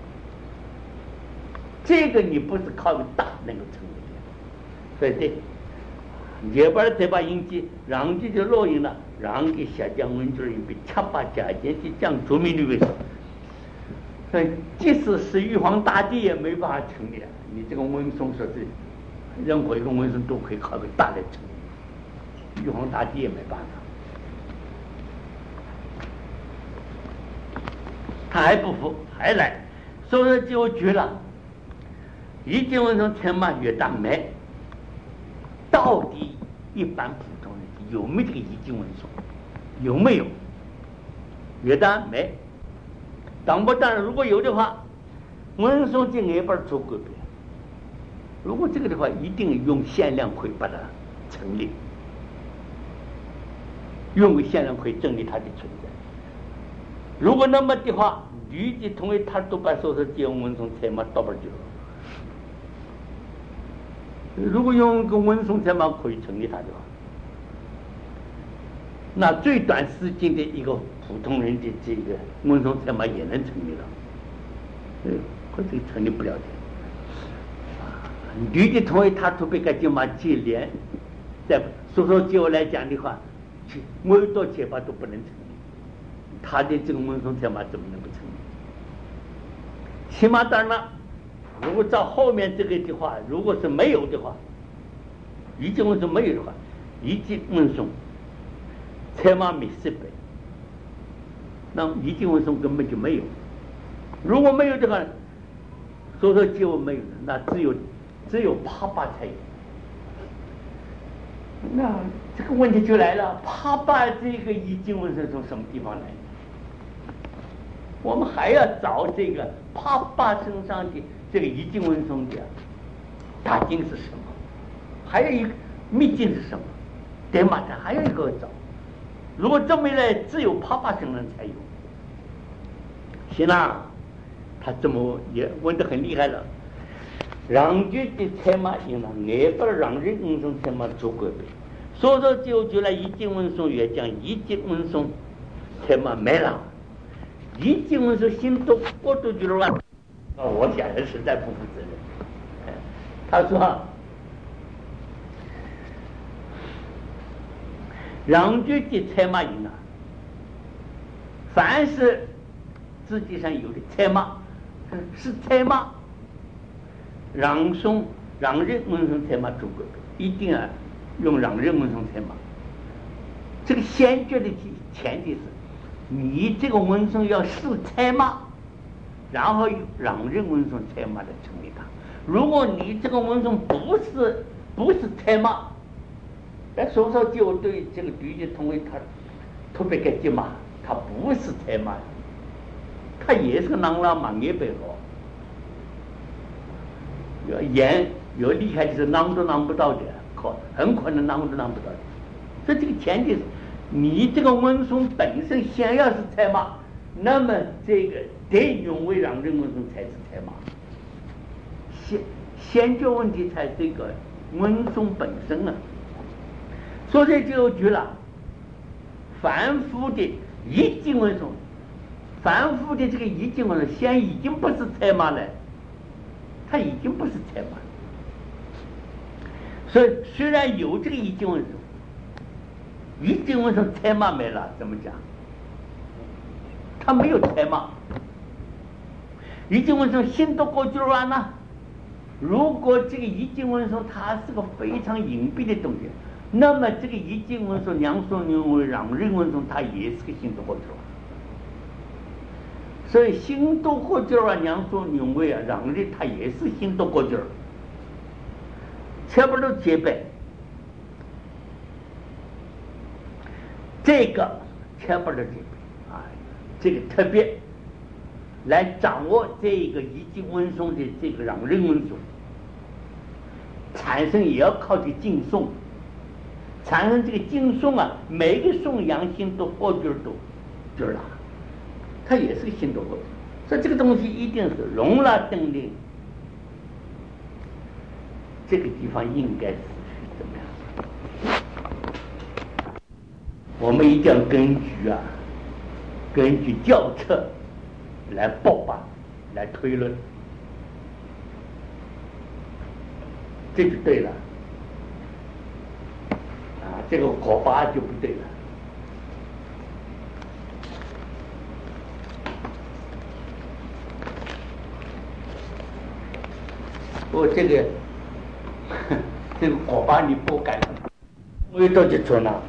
这个你不是靠个大能够成立的，所以对，也把这把音机，让这就落音了，让给下降温度被七八加减去降出名率为什么？所以即使是玉皇大帝也没办法成立，你这个温松说是任何一个温松都可以靠个大来成立，玉皇大帝也没办法，他还不服，还来，所以就绝了。一经文中天马越大没，到底一般普通人有没有这个一经文中？有没有？越大没？当不当然，如果有的话，文松进一半做个别。如果这个的话，一定用限量会把它成立，用个限量会证明它的存在。如果那么的话，吕的同为他都把说是借文松天马倒半就。如果用个温松才嘛可以成立它的话，那最短时间的一个普通人的这个温松才嘛也能成立了，呃，可这个成立不了的。女的同意他特别个就嘛接连，在所说就来讲的话，每多结巴都不能成立，他的这个温松才嘛怎么能不成立？起码当然。如果照后面这个的话，如果是没有的话，一经文松没有的话，一经文松才嘛没十倍，那一经文松根本就没有。如果没有的话，所说结文没有的，那只有只有帕巴才有。那这个问题就来了，帕巴这个一经文松从什么地方来？我们还要找这个帕巴身上的这个一经文松的大经是什么？还有一个秘境是什么？对吗？这还有一个找。如果这么一来，只有帕巴身上才有。行了，他这么也问得很厉害了。让觉的才嘛行了，也不让人文松才嘛做过呗。所以说就就来一经文松越讲一经文松才嘛没了。一经文松心都过度去了吧？哦，我想人实在不负责任。他说， 让具的财马赢啊，凡是自己上有的财马是财马，让送让人文送财马中国一定啊用让人文送财马。这个先决的前提是你这个文送要是财马，然后让人文送财马来成立它。如果你这个文送不是不是财马，那说说就对这个对的同为他特别个急嘛，他不是财马，他也是个囊囊满也背后，要严要厉害就是囊都囊不到的，可很可能囊都囊不到的。所以这个前提是你这个文送本身先要是财马，那么这个得用为让人文送才是财马。先先决问题才这个文送本身啊。所以就有句了，反复的一经文送，反复的这个一经文送，现在已经不是财马了，它已经不是财马。所以虽然有这个一经文送，一经文送财马没了，怎么讲？它没有财马。一经文送心都过去了呢。如果这个一经文送它是个非常隐蔽的东西，那么这个一经文送娘说因为让人文送它也是个心都过去了。所以心都过去了，娘说因为啊让人它也是心都过去了，差不多结拜。这个差不多结拜啊，这个特别来掌握这个一经文送的这个让人文送，产生也要靠这个敬颂，产生这个敬颂啊，每个颂扬心都过去都就是了，它也是个心都过去，所以这个东西一定是容纳定力，这个地方应该是怎么样？我们一定要根据啊，根据教册来报吧，来推论，这就对了。啊，这个口法就不对了。不过这个这个口法你不改，我到就说呢，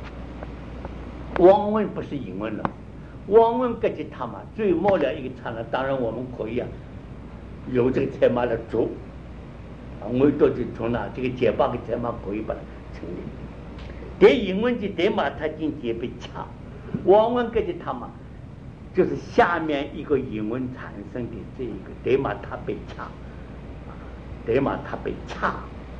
王文不是英文了。王文根据他嘛，最末了一个场了，当然我们可以啊，有这个财马来做，啊，我到底从哪这个解八个财马可以把它成立。对英文的对马它进结被掐，王文根据他嘛，就是下面一个英文产生的这一个对马它被掐，对马它被掐，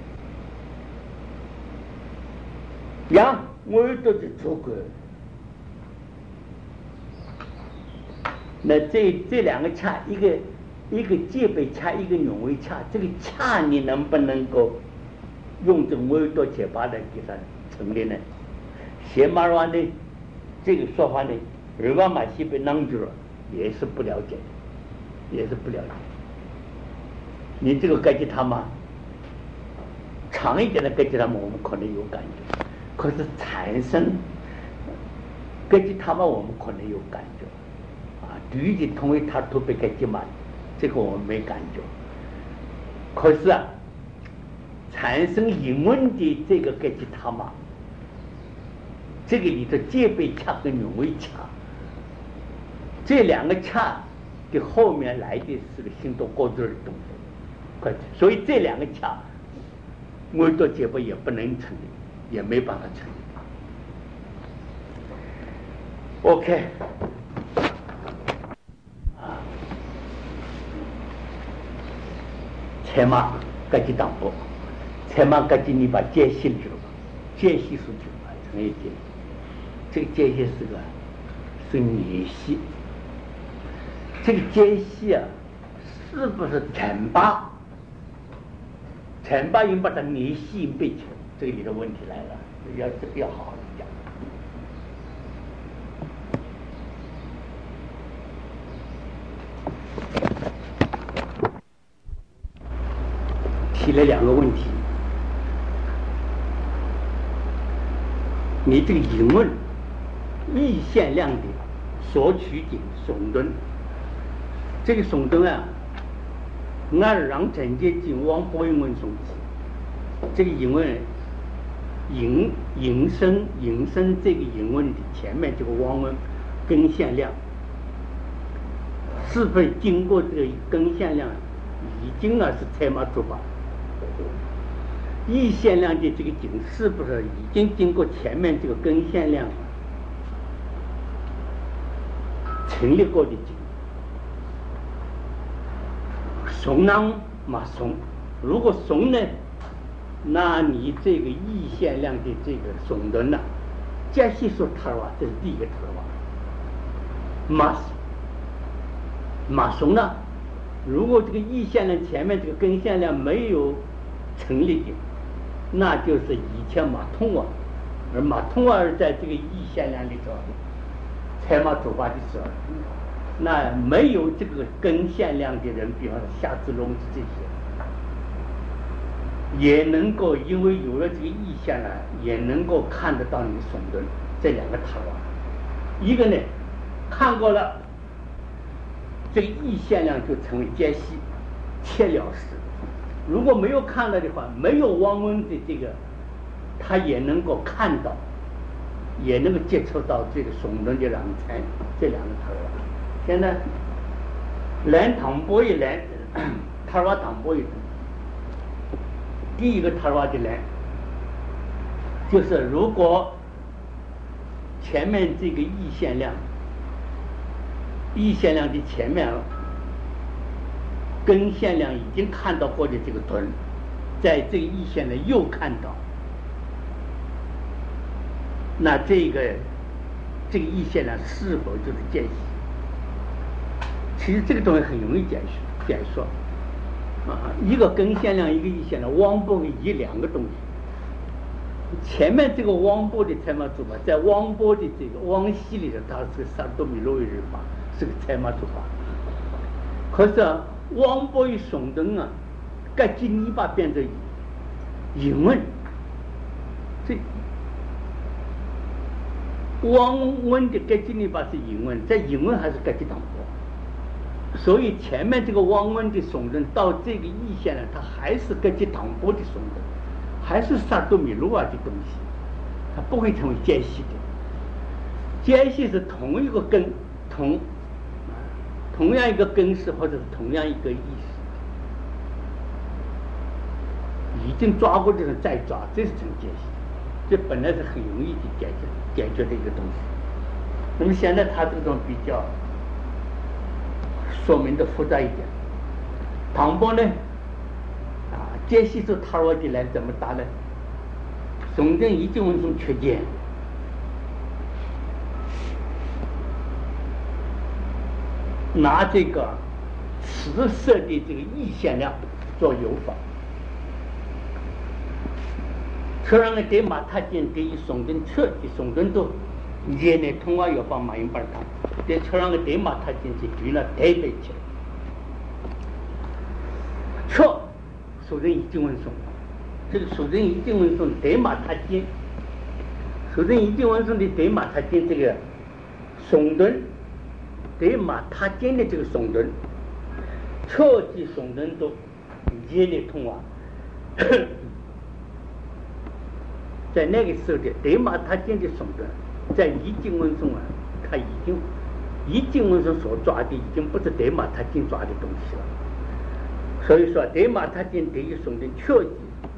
呀，我到底做过。那这这两个恰，一个一个戒备恰，一个永为恰，这个恰你能不能够用这个维多解法来给它成立呢？邪马软的这个说法呢，日瓦马西被囊住了，也是不了解的，也是不了解。你这个根据他嘛，长一点的根据他们，我们可能有感觉，可是产生根据他们，我们可能有感觉。对的，同为他特别该急嘛，这个我们没感觉。可是啊，产生英文的这个该急他嘛，这个里头戒备恰跟永为恰，这两个恰的后面来的是个心多过去的东西，所以这两个恰，我到结果也不能成立，也没办法成立。OK。财马各级当部，财马各级你把界系去了，界系出去了，成一界。这个界系是个是你系，这个界系啊，是不是陈八？陈八应把它你系背起来，这里的问题来了，要这个要好好讲。提了两个问题， 你这个引文意限量的索取的耸顿，这个耸顿啊，按让陈节进往播音文送起，这个引文引引申引申这个引文的前面这个汪文根限量，是否经过这个根限量已经啊是才马出发？意限量的这个景是不是已经经过前面这个根限量成立过的景？怂呢嘛怂，如果怂呢，那你这个意限量的这个耸顿呢，这些说特哇，这是第一个特哇。马马怂呢，如果这个意限量前面这个根限量没有成立的，那就是以前马通啊，而马通啊在这个意限量里头才马出发的时候，那没有这个根限量的人，比方说夏子龙子这些，也能够因为有了这个意限量，也能够看得到你的耸顿这两个塔瓦。一个呢看过了，这个意限量就成为解析切了事。如果没有看到的话，没有汪文的这个，他也能够看到，也能够接触到这个耸顿的两层这两个塔瓦。现在蓝唐波一蓝，塔瓦唐波一，第一个塔瓦的蓝，就是如果前面这个意限量，意限量的前面根限量已经看到过的这个臀，在这个意限量又看到，那这个这个意限量是否就是间隙？其实这个东西很容易解释解说啊，一个根限量，一个意限量，汪波以两个东西。前面这个汪波的采马主法，在汪波的这个汪西里头，它是个萨多米洛维日法，是个采马主法。可是啊，汪波与耸顿啊，该经泥巴变成引文，这汪文的该经泥巴是引文，在引文还是该经当波。所以前面这个汪文的耸顿到这个意限呢，它还是该经当波的耸顿，还是萨多米洛瓦的东西，它不会成为间隙的。间隙是同一个根，同同样一个根式，或者是同样一个意识，已经抓过的人再抓，这是成间隙。这本来是很容易的解决解决的一个东西。那么现在它这种比较说明的复杂一点。唐波呢，啊，间隙是塔瓦的来怎么打呢？耸顿一经文中缺间，拿这个磁色的这个意限量做有法。车上的对马塔间对于耸顿车的耸顿都也呢通话要帮马英板他，对车上的对马塔间是对了台北去。车首人已经文送，这个首人已经文送对马塔间，首人已经文送的对马塔间这个耸顿，对马塔间的这个耸顿，车的耸顿都也呢通话。在那个时候的对马塔间的耸顿，在易经文中啊，他已经易经文中所抓的已经不是对马塔间抓的东西了。所以说对马塔间对于耸顿确实，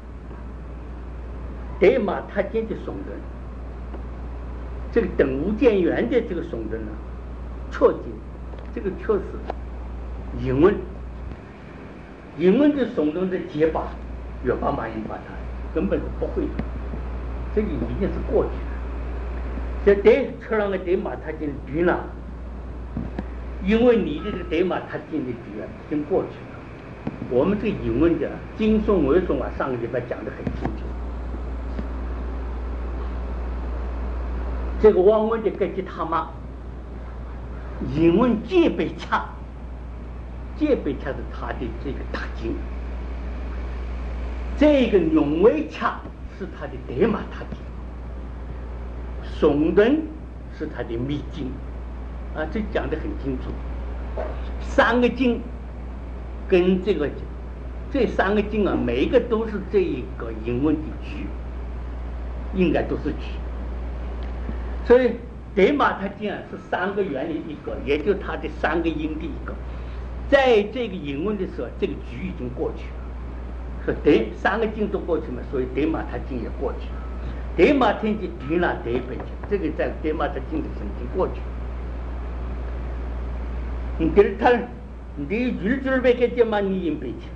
对马塔间的耸顿，这个等无间缘的这个耸顿呢，确实这个确实引文引文的耸顿的结巴，越把马英把它根本是不会的。这个已经是过去了。这对车上的对马塔间的局呢，因为你的这个对马塔间的局啊已经过去了。我们这个引文的经诵为诵啊，上个礼拜讲得很清楚。这个汪文的根据他妈引文戒备恰，戒备恰是他的这个大经，这个永为恰是他的对马塔经， 耸顿是它的秘经啊，这讲得很清楚。三个经跟这个这三个经啊，每一个都是这一个英文的句，应该都是句。所以德玛他经啊是三个原理一个，也就是它的三个音的一个。在这个英文的时候，这个句已经过去了。说德三个经都过去嘛，所以德玛他经也过去了。德玛天经迪那德本经，这个在德玛他经的时候已经过去了。你得他，你得句句别个德玛你应背去。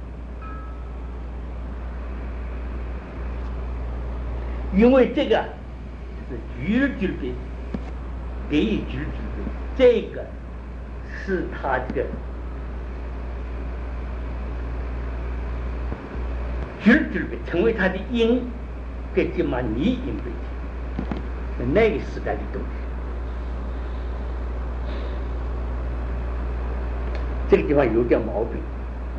因为这个是句句别，得一句句别，这个是他的句句别，成为他的音，跟德玛你应背去，那个时代的东西。这个地方有点毛病，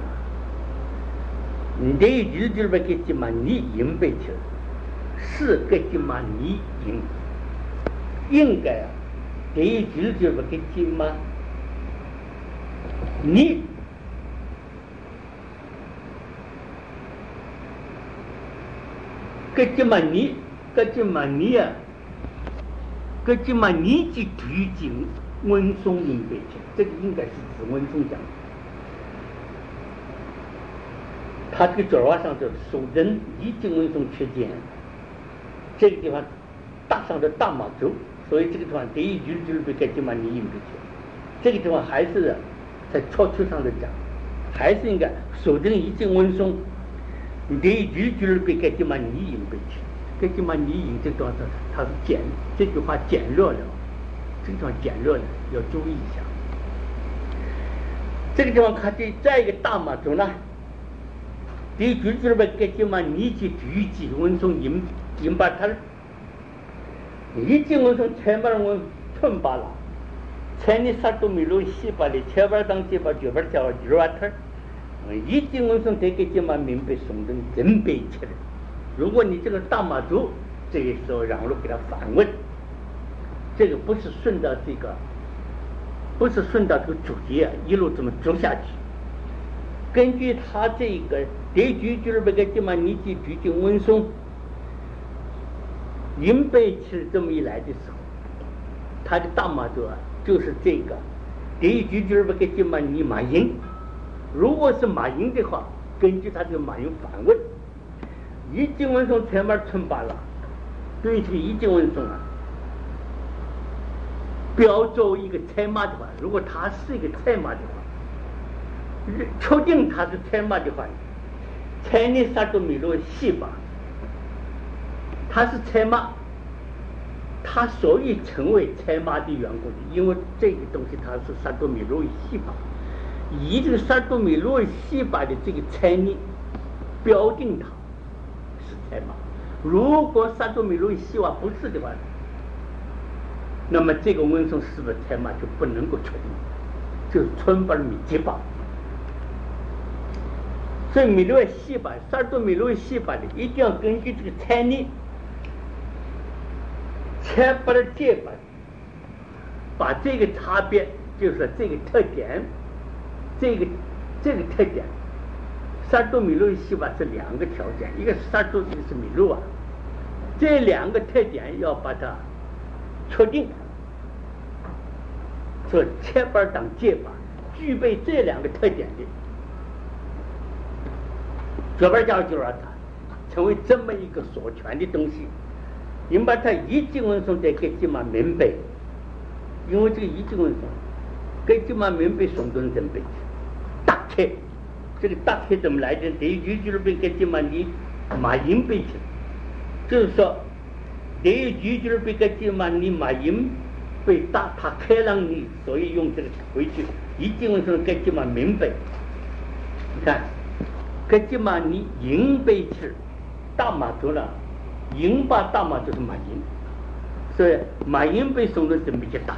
你得句句别跟德玛你应背去。是跟德玛你应，应该啊，得一句句不跟德玛你，跟德玛你，跟德玛你啊，跟德玛你去推进文松应背去，这个应该是指文松讲的。他这个嘴巴上的手人已经文松缺见。这个地方打上的大马洲，所以这个地方第一句就是被德玛你应背去。这个地方还是在草区上的讲，还是应该手人已经文松，第一句就是被德玛你应背去。德玛你应这段它是简，这句话简略了，这个地方简略了，要注意一下。这个地方看这再一个大马洲呢，第一句就是被德玛你去举起文松应。因把他已经我从前边我春巴了，前你啥都没有西巴的，前边当西巴，左边叫二瓦特，已经我从这个地方明白送的真背起来。如果你这个大马族，这个时候让路给他反问，这个不是顺着这个，不是顺着这个主题啊，一路这么走下去。根据他这个第一句就是这个地方你去举进文松。因背起这么一来的时候，他的大马洲啊，就是这个第一句就是给德玛你马音。如果是马音的话，根据他这个马音反问，一经文松前面春巴了，对这个一经文松啊，标作一个菜马的话，如果他是一个菜马的话，确定他是菜马的话，菜呢啥都没有细吧。他是菜马，他所以成为菜马的缘故，因为这个东西它是萨多米罗西巴，以这个萨多米罗西巴的这个菜呢，标定它是菜马。如果萨多米罗西巴不是的话，那么这个文松是不是菜马就不能够确定，就是村巴米吉巴。所以米罗西巴，萨多米罗西巴的一定要根据这个菜呢。才把它解法，把这个差别，就是说这个特点，这个这个特点，萨多米路西巴是两个条件，一个是萨多，一个是米路啊，这两个特点要把它确定，说切巴当解法，具备这两个特点的，左边叫就让它成为这么一个所全的东西。因把它一经文松在给德玛明白，因为这个一经文松给德玛明白送顿准备打开，这个打开怎么来的？第一句就是被给德玛你马音背起来，就是说第一句就是被给德玛你马音被打他开让你，所以用这个回去一经文松给德玛明白，你看给德玛你音背起大马头了。银把大马就是马银，所以马银被送的是比较大。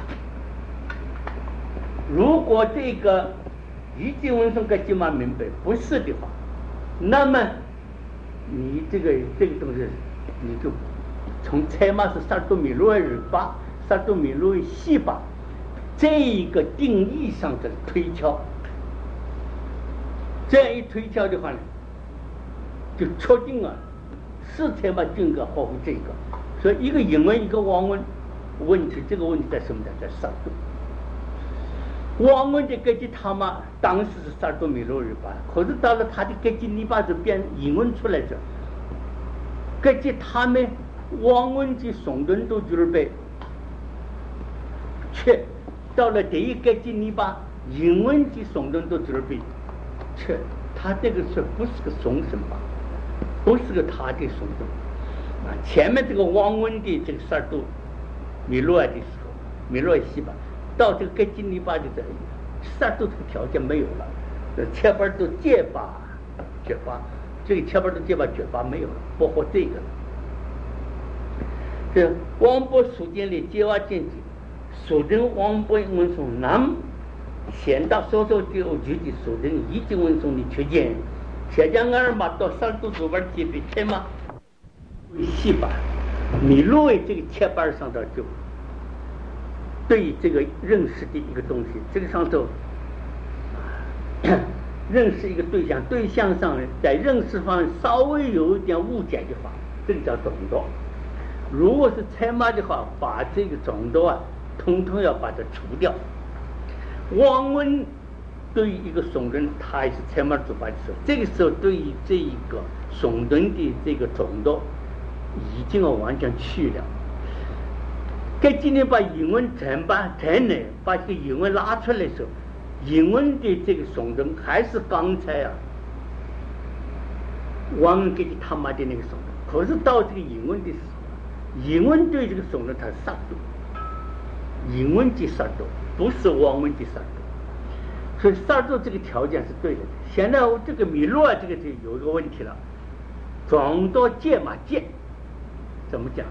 如果这个一经文松跟德玛明白不是的话，那么你这个这个东西你就从菜马是萨多米罗尔巴、萨多米罗尔西巴这一个定义上的推敲，这样一推敲的话呢，就确定了是菜马军个保护这个。所以一个英文一个王文问题，这个问题在什么呢？在萨多。王文的根据他们当时是萨多米罗尔巴，可是到了他的根据尼巴就变英文出来着，根据他们王文的宋敦都准备，却到了第一根据尼巴英文的宋敦都准备，却他这个是不是个宋神吧？不是个他的宋敦啊！前面这个王文的这个萨多米罗尔的时候，米罗尔西吧。到这个根据尼巴就这萨多这个条件没有了，切巴都结巴绝巴，这个切巴都结巴绝巴没有了，包括这个了。这王博书简里接瓦见解，书人王博文松南现到所说的具体书人已经文松的缺见，现将尔马到萨多主板级别切嘛，细吧，米洛的这个切巴上头就。对于这个认识的一个东西，这个上头认识一个对象，对象上在认识方稍微有一点误解的话，这个叫总度。如果是采马的话，把这个总度啊，统统要把它除掉。王文对于一个宋人，他也是采马主法的时候，这个时候对于这一个宋人的这个总度已经要完全去了。该今天把英文全把全呢把这个英文拉出来的时候，英文的这个宋人还是刚才啊王文给他妈的那个宋人，可是到这个英文的时候，英文对这个宋人他是杀毒，英文的杀毒不是王文的杀毒，所以杀毒这个条件是对的。现在我这个米洛这个就有一个问题了，总多借嘛借，怎么讲？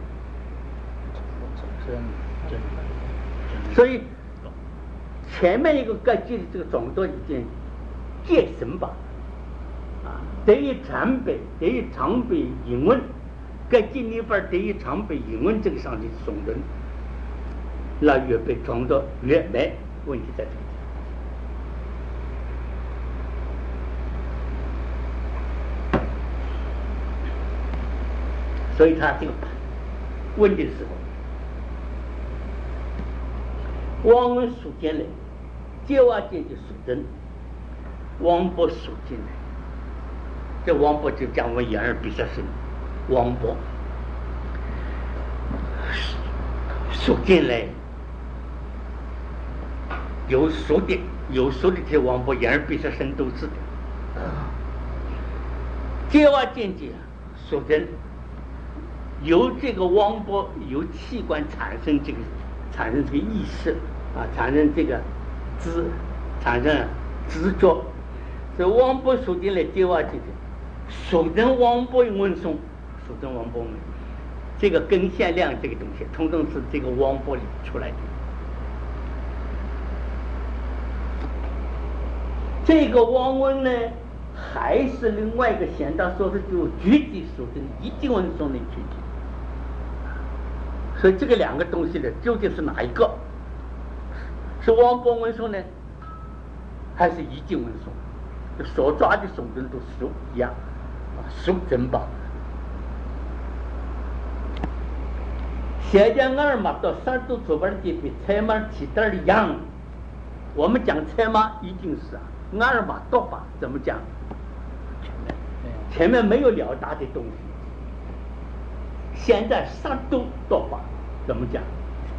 所以前面一个格局的这个总多已经借神吧啊，等于长辈等于长辈英文格局里边等于长辈英文这个上的总人，那越被总多越没问题在这里。所以他这个问的时候。王文书简来，接瓦简的书真，王博书简来，这王博就讲我言而比较深，王博书简来，有书的有书的这王博言而比较深都是的，接瓦简的书真，由这个王博由器官产生这个。产生这个意识啊，产生这个知，产生知觉。所以王博书进来接话就是，书人王博文松，书人王博文，这个跟限量这个东西，统统是这个王博里出来的。这个王文呢，还是另外一个现代说是就具体书人一经文松的具体。所以这个两个东西呢，究竟是哪一个？是王博文松呢，还是一经文松？所抓的松针都是一样，啊，属真吧。现在二马到三都左边的比菜马起点一样，我们讲菜马一定是啊，二马多吧？怎么讲？前面前面没有了达的东西。现在三都多吧？怎么讲？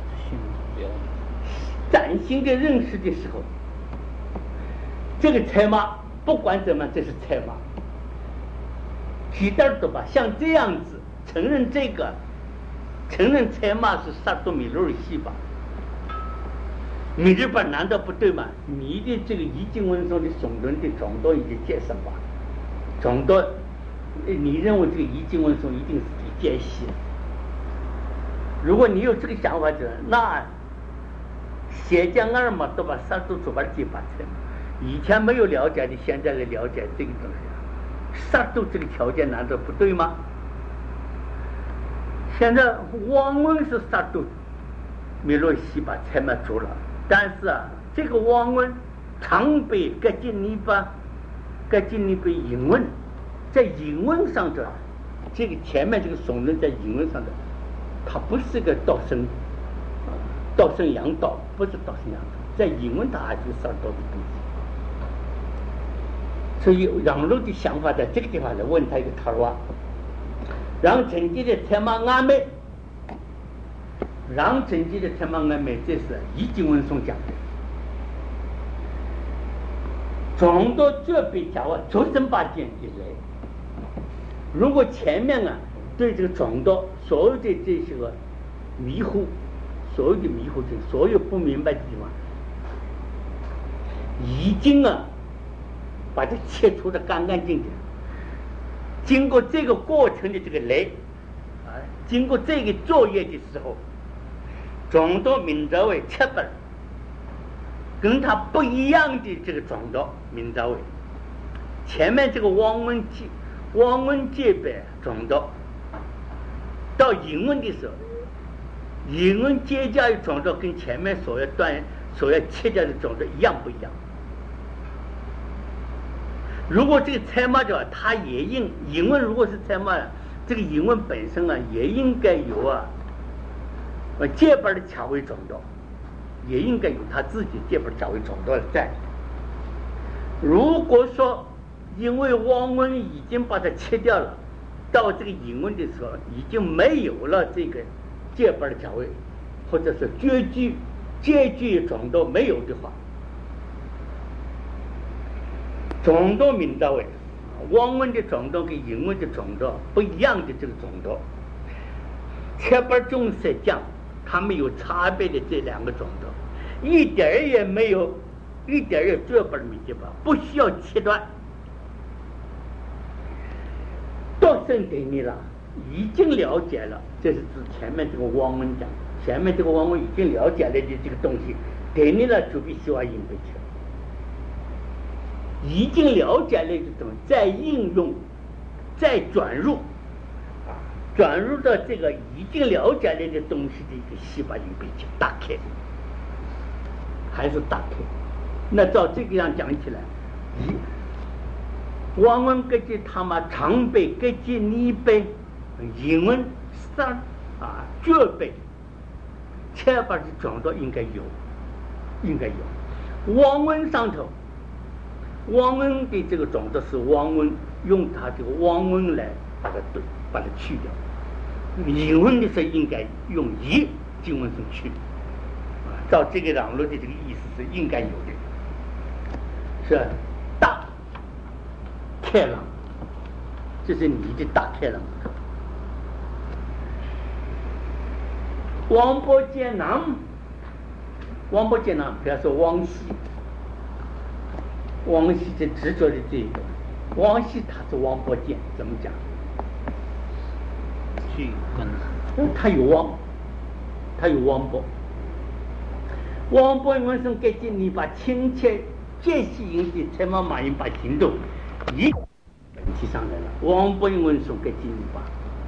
崭新的认识的时候，这个菜马不管怎么，这是菜马。提点多吧？像这样子承认这个，承认菜马是萨多米罗尔西吧？你这边难道不对吗？你的这个易经文中的总论的总多已经解释吧？总多，你认为这个易经文中一定是这个解析？如果你有这个想法者，那写讲二嘛都把三都主把几把菜，以前没有了解的，现在来了解这个东西，三都这个条件难道不对吗？ 现在王文是杀毒，米洛西把才嘛做了，但是啊，这个王文常被格金尼巴格金尼被英文，在英文上头，这个前面这个怂人在英文上头，它不是个道生道生阳道，不是道生阳道，在英文它还是杀毒的东西。所以杨璐的想法在这个地方来问他一个套话，让成绩的才嘛安妹，让成绩的才嘛安妹，这是易经文中讲的。众多这笔讲话出生八件以来，如果前面啊对这个众多所有的这些个迷糊，所有的迷糊性，所有不明白的地方，已经啊把它切除的干干净净。经过这个过程的这个雷啊，经过这个作业的时候，众多明朝为七本，跟他不一样的这个众多明朝为，前面这个汪文杰汪文杰版众多，到英文的时候，英文接加的众多跟前面所要断所要切掉的众多一样不一样？如果这个采马的话，它也应英文如果是采马，这个英文本身啊也应该有啊，呃借本的巧为众多，也应该有他自己借本巧为众多的在。如果说因为汪文已经把它切掉了，到这个英文的时候已经没有了这个借本的巧为，或者是绝句借句众多没有的话，众多明朝为汪文的众多跟英文的众多不一样的这个众多，切本中色讲它没有差别的这两个众多，一点也没有，一点也绝本没结吧，不需要切断。到圣给你了，已经了解了，这是指前面这个汪文讲，前面这个汪文已经了解了的这个东西，给你了就必须要应回去。已经了解了这种，再应用，再转入，啊，转入到这个已经了解了的东西的一个细胞应被去打开，还是打开。那照这个样讲起来，汪文格局他妈常背格局你背，英文三啊绝背，切把的转到应该有，应该有。汪文上头。汪文的这个种子是汪文用他这个汪文来把它把它去掉，英文的时候应该用一经文上去，啊，照这个朗录的这个意思是应该有的，是大开朗，这是你的大开朗。王伯坚南，王伯坚南，比方说王羲。王羲的执着的这一个，王羲他是王伯坚，怎么讲？ 去跟他有王，他有王伯。王伯文生给你把亲切介系引的才马马云把行动一本体上来了。王伯文生给你把，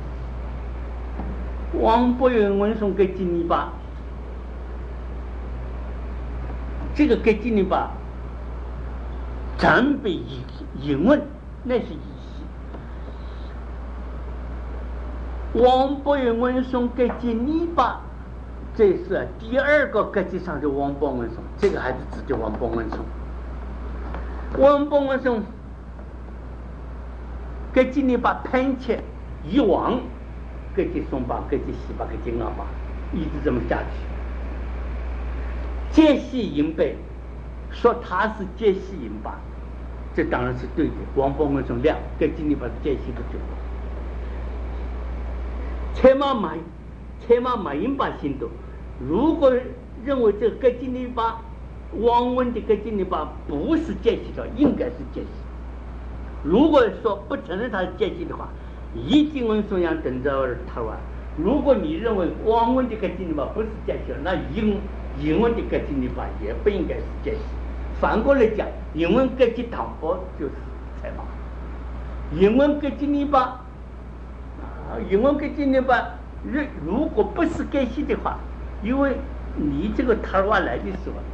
王伯文生给你把，这个给你把。常被英文那是意思。王伯文松给金尼巴，这是第二个格局上的王伯文松，这个还是指的王伯文松。王伯文松给金尼巴喷切以往，给这松巴，给这西巴，给这阿巴，一直这么下去。介系银背。说他是介系引吧，这当然是对的。王伯文松亮跟今天把介系的对。采马马采马马引把行动，如果认为这个跟今天把王文的跟今天把不是介系的，应该是介系。如果说不承认他是介系的话，一经文松阳等着他玩。如果你认为王文的跟今天把不是介系，那英英文的跟今天把也不应该是介系。反过来讲，英文格局唐伯就是采马，英文格局尼巴，啊，英文格局尼巴如如果不是该息的话，因为你这个塔瓦来的时候，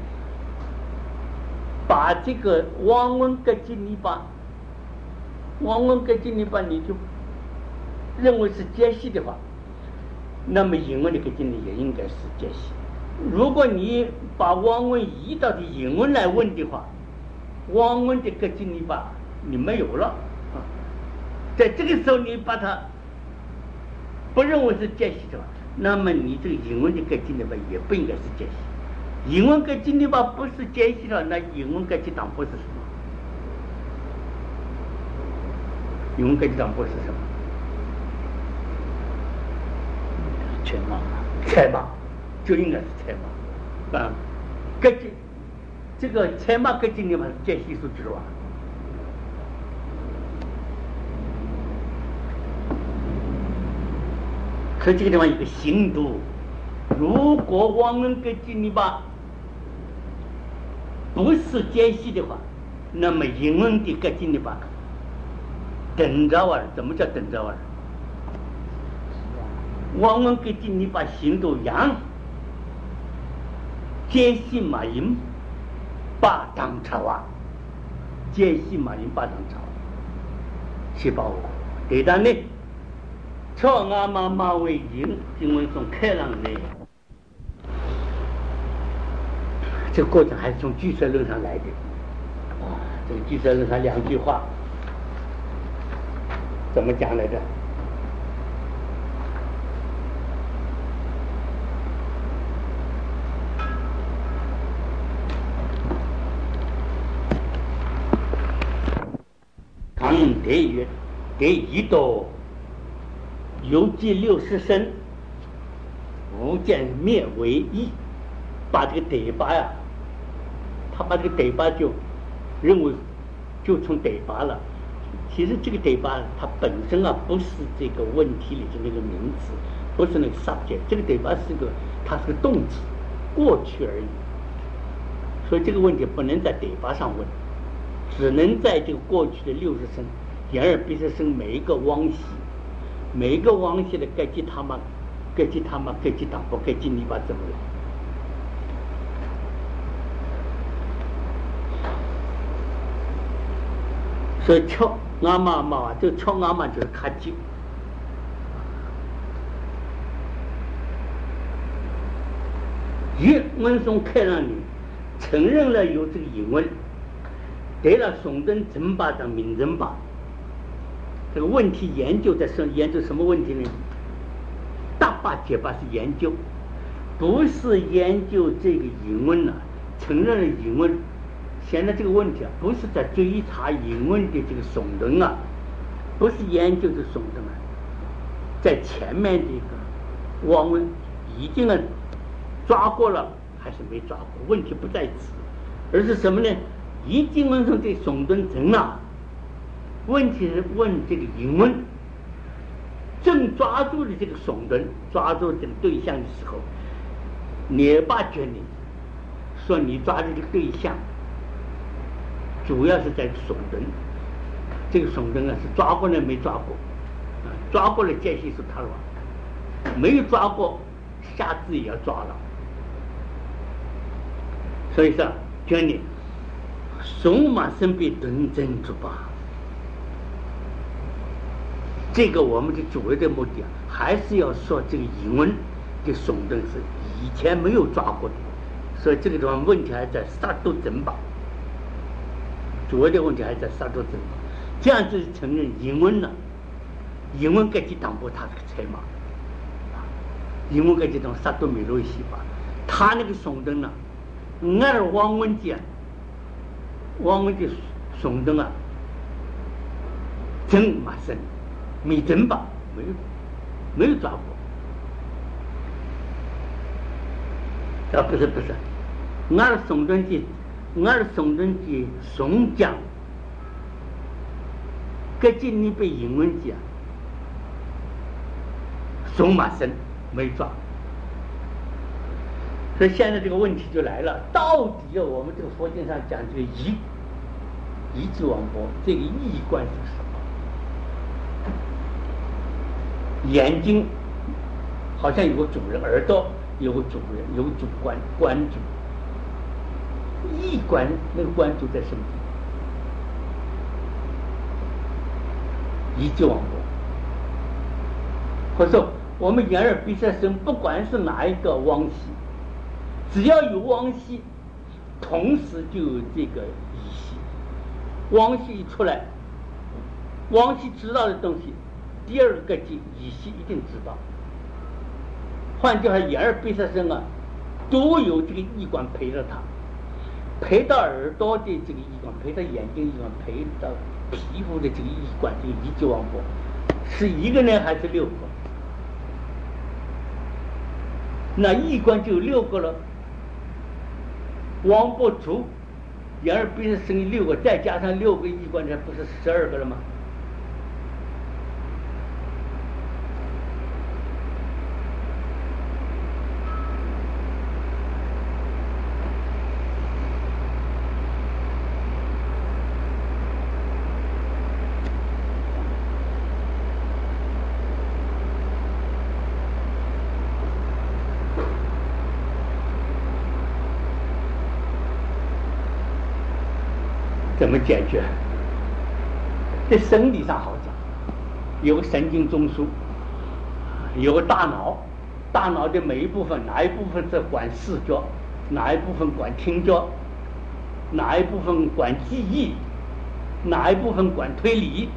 把这个王文格吉尼巴，王文格吉尼巴你就认为是解析的话，那么英文的格吉尼也应该是解析。如果你把王文移到的英文来问的话，王文的格吉尼巴你没有了啊，在这个时候你把它不认为是解析的话，那么你这个英文的格吉尼巴也不应该是解析。英文格吉尼巴不是解析了，那英文格吉当波是什么？英文格吉当波是什么？ 全码， 财码就应该是财码啊，格吉这个财码格吉尼巴是解析数值吧？可这个地方有个刑度，如果王文格吉尼巴不是解析的话，那么英文的格吉尼巴等着玩，怎么叫等着玩？王文格吉尼巴刑度阳，解析马音巴当查瓦，解析马音巴当查瓦，七八五，对的呢。朝阿妈妈为营，经文中开朗的，这个过程还是从聚色论上来的。啊，这个聚色论上两句话，怎么讲来着？唐寅第曰：“第一道。”有记六十声，无见灭为一，把这个对巴呀，他把这个对巴就认为就从对巴了。其实这个对巴它本身啊不是这个问题里的那个名词，不是那个 subject， 这个对巴是个它是个动词，过去而已。所以这个问题不能在对巴上问，只能在这个过去的六十声，言而必是生每一个汪习。每一个王系的该记他妈，该记他妈，该记党不该记你把怎么了？所以敲阿妈妈，这敲阿妈就是卡记。一文松开让你承认了有这个英文，对了宋登正法的民政法。这个问题研究在什研究什么问题呢？大把解法是研究，不是研究这个英文了、啊。承认了英文，现在这个问题啊，不是在追查英文的这个耸动啊，不是研究这耸动啊，在前面这个王文已经啊抓过了，还是没抓过？问题不在此，而是什么呢？已经完成这耸动成了。问题是问这个英文，正抓住的这个耸动，抓住这个对象的时候，你把觉你说你抓住这个对象，主要是在耸动，这个耸动啊是抓过来没抓过，啊，抓过了解析是他了，没有抓过，下次也要抓了。所以说，觉你松马身边顿真主吧。这个我们的主要的目的啊，还是要说这个英文的耸动是以前没有抓过的，所以这个地方问题还在杀毒整法，主要的问题还在杀毒整法。这样子承认英文呢，英文该去当过他这个财嘛，英文该去当杀毒美罗西吧，他那个耸动呢，俺王文杰，王文杰耸动啊，真马生。没真吧，没有，没有抓过。啊，不是不是，俺宋敦基，俺宋敦基宋江，搿今年被英文讲，宋马生没抓。所以现在这个问题就来了，到底我们这个佛经上讲这个一一智王波，这个意义观是什么？眼睛好像有个主人，耳朵有个主人，有个主官官主。一官那个官主在什么地方？一级王国。或者说我们眼耳鼻舌身，不管是哪一个汪系，只要有汪系，同时就有这个乙系。汪系一出来，汪系知道的东西，第二个级乙系一定知道。换句话，眼耳鼻舌身啊，都有这个意观陪着他，陪到耳朵的这个意观，陪到眼睛意观，陪到皮肤的这个意观，这个一级王国是一个呢还是六个？那一观就有六个了。王伯足，眼耳鼻舌身六个，再加上六个一观，这不是十二个了吗？怎么解决？在生理上好讲，有个神经中枢，有个大脑，大脑的每一部分，哪一部分是管视觉，哪一部分管听觉，哪一部分管记忆，哪一部分管推理。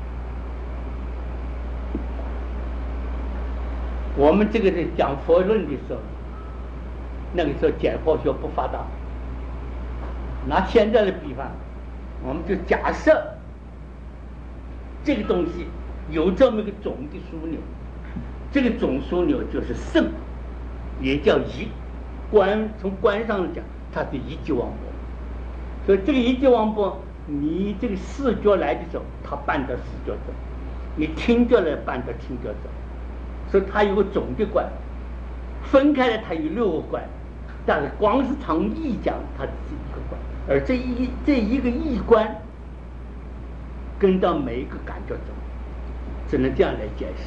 我们这个在讲佛论的时候，那个时候解剖学不发达，拿现在的比方，我们就假设这个东西有这么一个总的枢纽，这个总枢纽就是肾，也叫胰。官从官上讲，它是一级王国。所以这个一级王国，你这个视觉来的时候，它伴着视觉走；你听觉来伴着听觉走。所以它有个总的官，分开来它有六个官，但是光是从意讲，它只是一个官。而这一这一个意观跟到每一个感觉中，只能这样来解释。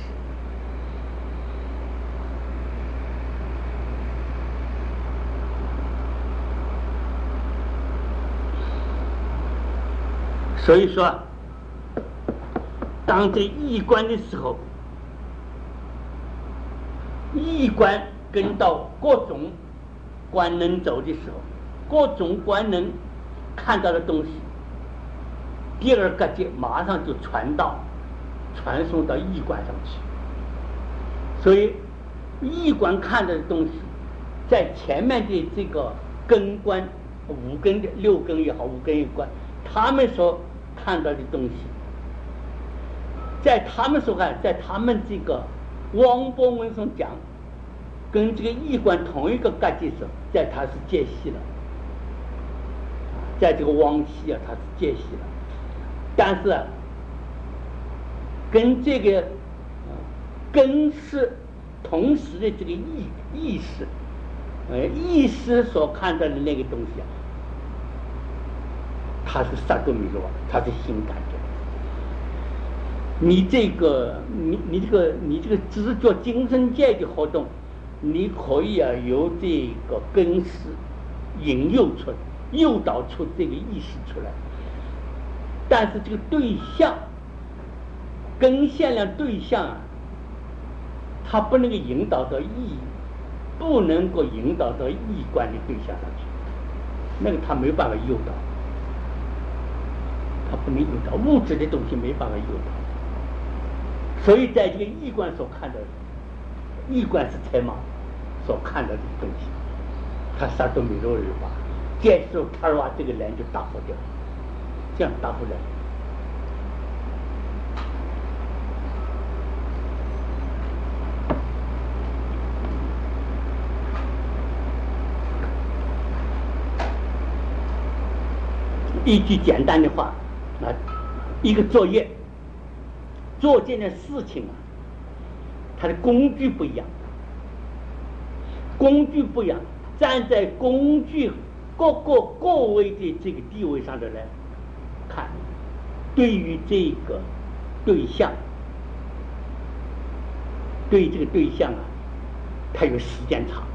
所以说，当这意观的时候，意观跟到各种官能走的时候，各种官能看到的东西，第二个界马上就传到传送到意观上去。所以意观看到的东西，在前面的这个根观五根的六根也好，五根一观，他们所看到的东西，在他们所看，在他们这个汪波文中讲，跟这个意观同一个格局时，在它是界系了。在这个汪系啊，它是界系了，但是、啊、跟这个、呃、根是同时的这个意意识，呃，意识所看到的那个东西啊，它是萨多米罗，它是心感觉。你这个，你你这个，你这个知觉精神界的活动，你可以啊由这个根识引诱出来。诱导出这个意识出来，但是这个对象跟限量对象啊，它不能够引导到意，不能够引导到意观的对象上去，那个它没办法诱导，它不能诱导物质的东西，没办法诱导。所以在这个意观所看到的，意观是财马所看到的东西，它啥都没有人把。这时候塔尔瓦这个人就打破掉，这样打破了。一句简单的话啊，一个作业做这件事情啊，它的工具不一样，工具不一样，站在工具各个各位的这个地位上的来看，对于这个对象，对这个对象啊， 它有时间差，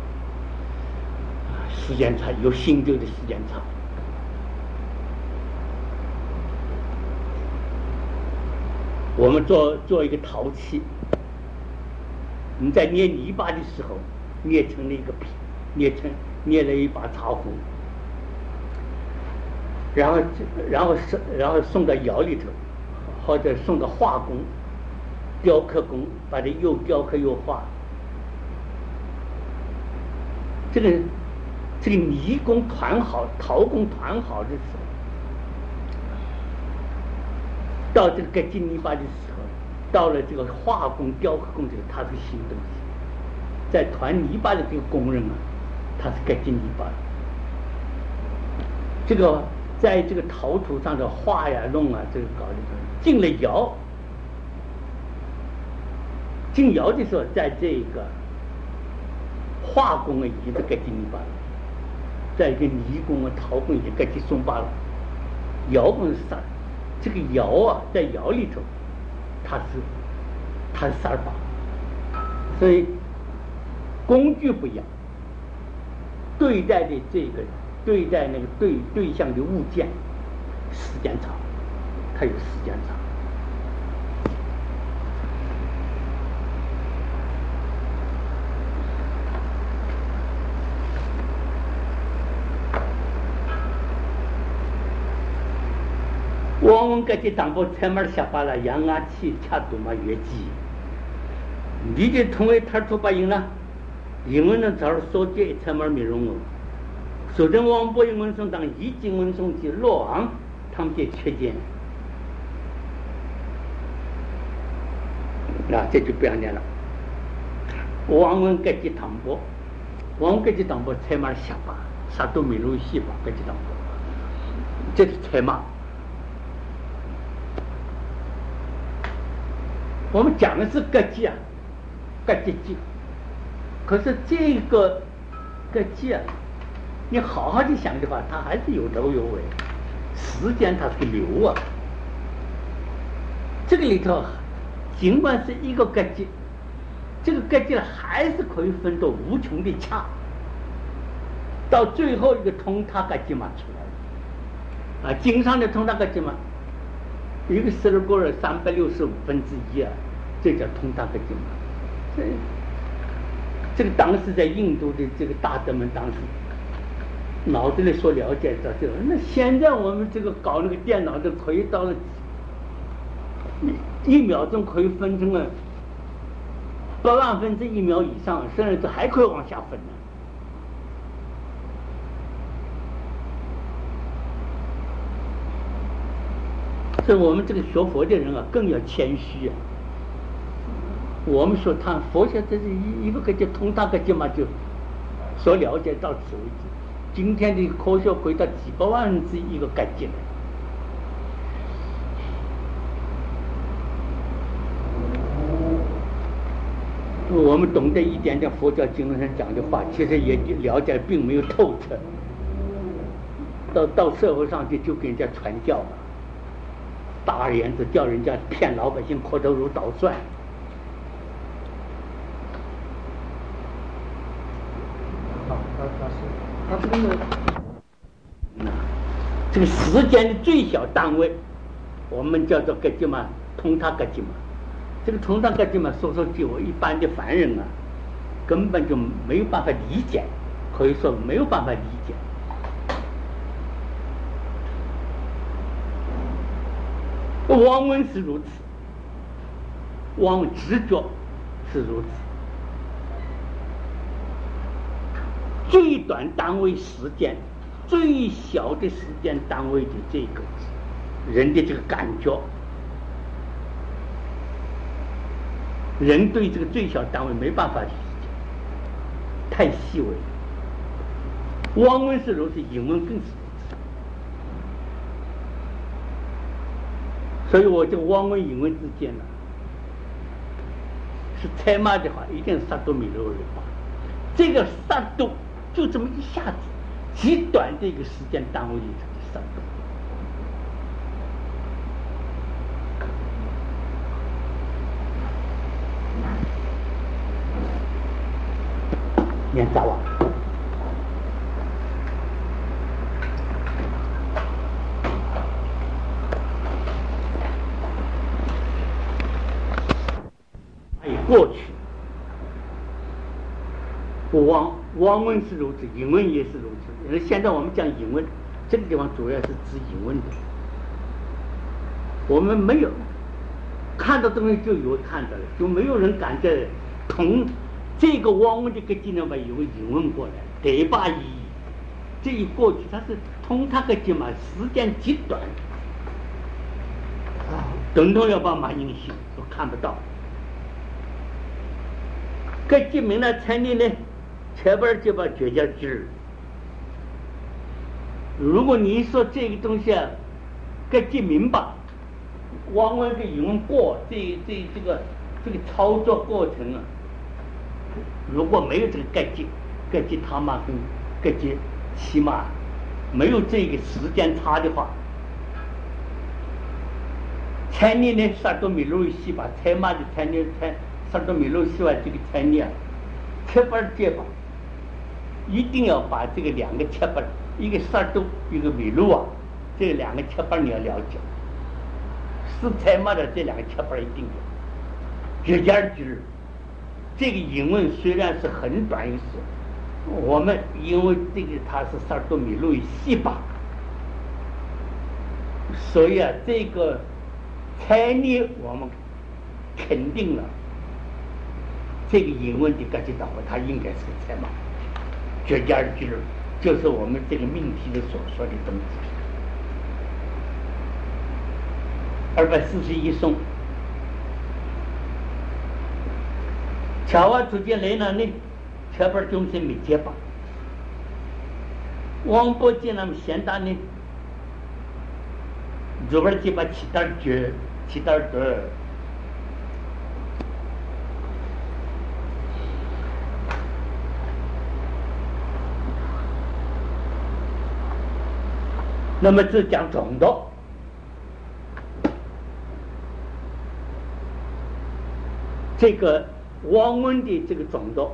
时间差有星球的时间差。我们做做一个陶器，你在捏泥巴的时候，捏成了一个皮，捏成捏了一把茶壶，然后然后送然后送到窑里头，或者送到化工、雕刻工，把它又雕刻又化。这个这个泥工团好，陶工团好的时候，到这个盖金泥巴的时候，到了这个化工、雕刻工这个，它是新东西。在团泥巴的这个工人啊，他是盖金泥巴的。这个在这个陶土上的画呀、弄啊，这个搞的进了窑，进窑的时候，在这个化工啊已经是盖金泥巴了，在一个泥工啊、陶工已经盖金松巴了，窑工是啥？这个窑啊，在窑里头，它是它是三把，所以工具不一样，对待的这个对待那个对对象的物件，时间长，它有时间长。我们搿些当铺菜门下巴了，羊牙气恰多嘛越急。你的同为他出把赢了，英文的词说这菜门没用哦。说真王博英文送当一经文送去洛昂，他们这缺见。啊，这就不要念了。王文搿些当铺，王搿些当铺菜门下巴，啥都没留西吧？搿些当铺，这是菜码。我们讲的是割鸡啊，割鸡鸡，可是这个割鸡啊，你好好的想的话，它还是有头有尾，时间它是流啊。这个里头，尽管是一个割鸡，这个割鸡还是可以分到无穷的恰，到最后一个通他割鸡嘛出来了，啊，经常的通他割鸡嘛。一个十二个人三百六十五分之一啊，这叫通达格经嘛。这这个当时在印度的这个大德们当时脑子里所了解到这个，那现在我们这个搞那个电脑的可以到了一秒钟可以分成了八万分之一秒以上，甚至还可以往下分呢。所以我们这个学佛的人啊，更要谦虚啊。我们说他佛学这是一一个个叫通达个节嘛，就所了解到此为止。今天的科学回到几百万分之一个概念了。我们懂得一点点佛教经论上讲的话，其实也了解并没有透彻。到到社会上去就给人家传教了。大而言之，叫人家骗老百姓磕头如捣蒜。 好，他他是他这个， 嗯，这个时间的最小单位，我们叫做格吉嘛，通他格吉嘛。这个通他格吉嘛，说说句，我一般的凡人啊，根本就没有办法理解，可以说没有办法理解。王文是如此，王文直觉是如此。最短单位时间，最小的时间单位的这个人的这个感觉，人对这个最小单位没办法理解，太细微了。王文是如此，英文更是如此。所以我这个王文英文之间呢，是采码的话，一定是杀度米六人吧。这个杀度就这么一下子，极短的一个时间单位里头的杀度。 念杂王。过去，王王文是如此，引文也是如此。因为现在我们讲引文，这个地方主要是指引文的。我们没有看到东西就有看到了，就没有人敢在同这个王文的个技能把有个引文过来，得把意义。这一过去，它是同他个技嘛，时间极短，统统要把马英信都看不到。个技名呢，成立呢，前边就把绝交句。如果你说这个东西啊，个技名吧，往往的引文过这这这个这个操作过程啊，如果没有这个个技，个技他妈跟个技起码没有这个时间差的话，成立呢，啥都没路西吧，才嘛的成立才。啥都没漏西外这个产业，切板接吧，一定要把这个两个切板，一个啥都一个米路啊，这两个切板你要了解。是才嘛的这两个切板一定有。绝交句，这个英文虽然是很短一时，我们因为这个它是啥都没漏西吧，所以啊，这个产业我们肯定了。这个引文的格局导它应该是个财嘛，绝交句就是我们这个命题的所说的东西。二百四十一颂，乔瓦出现来了呢，前边终身没结巴。王伯杰那么现大呢，左边结巴七点绝，七点多。那么这讲总的，这个王文的这个总的，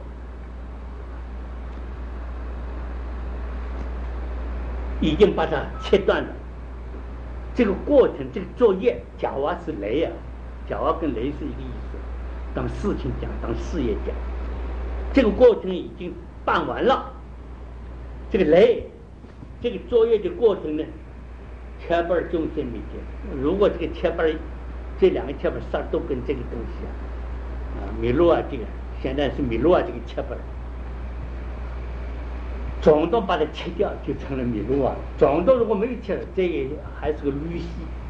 已经把它切断了。这个过程，这个作业，甲娃是雷啊，甲娃跟雷是一个意思，当事情讲，当事业讲，这个过程已经办完了。这个雷。这个作业的过程呢，前边中间没见。如果这个前边这两个前边啥都跟这个东西啊，啊米路啊这个现在是米路啊这个前边，总都把它切掉就成了米路啊。总都如果没有切了，这个还是个绿系。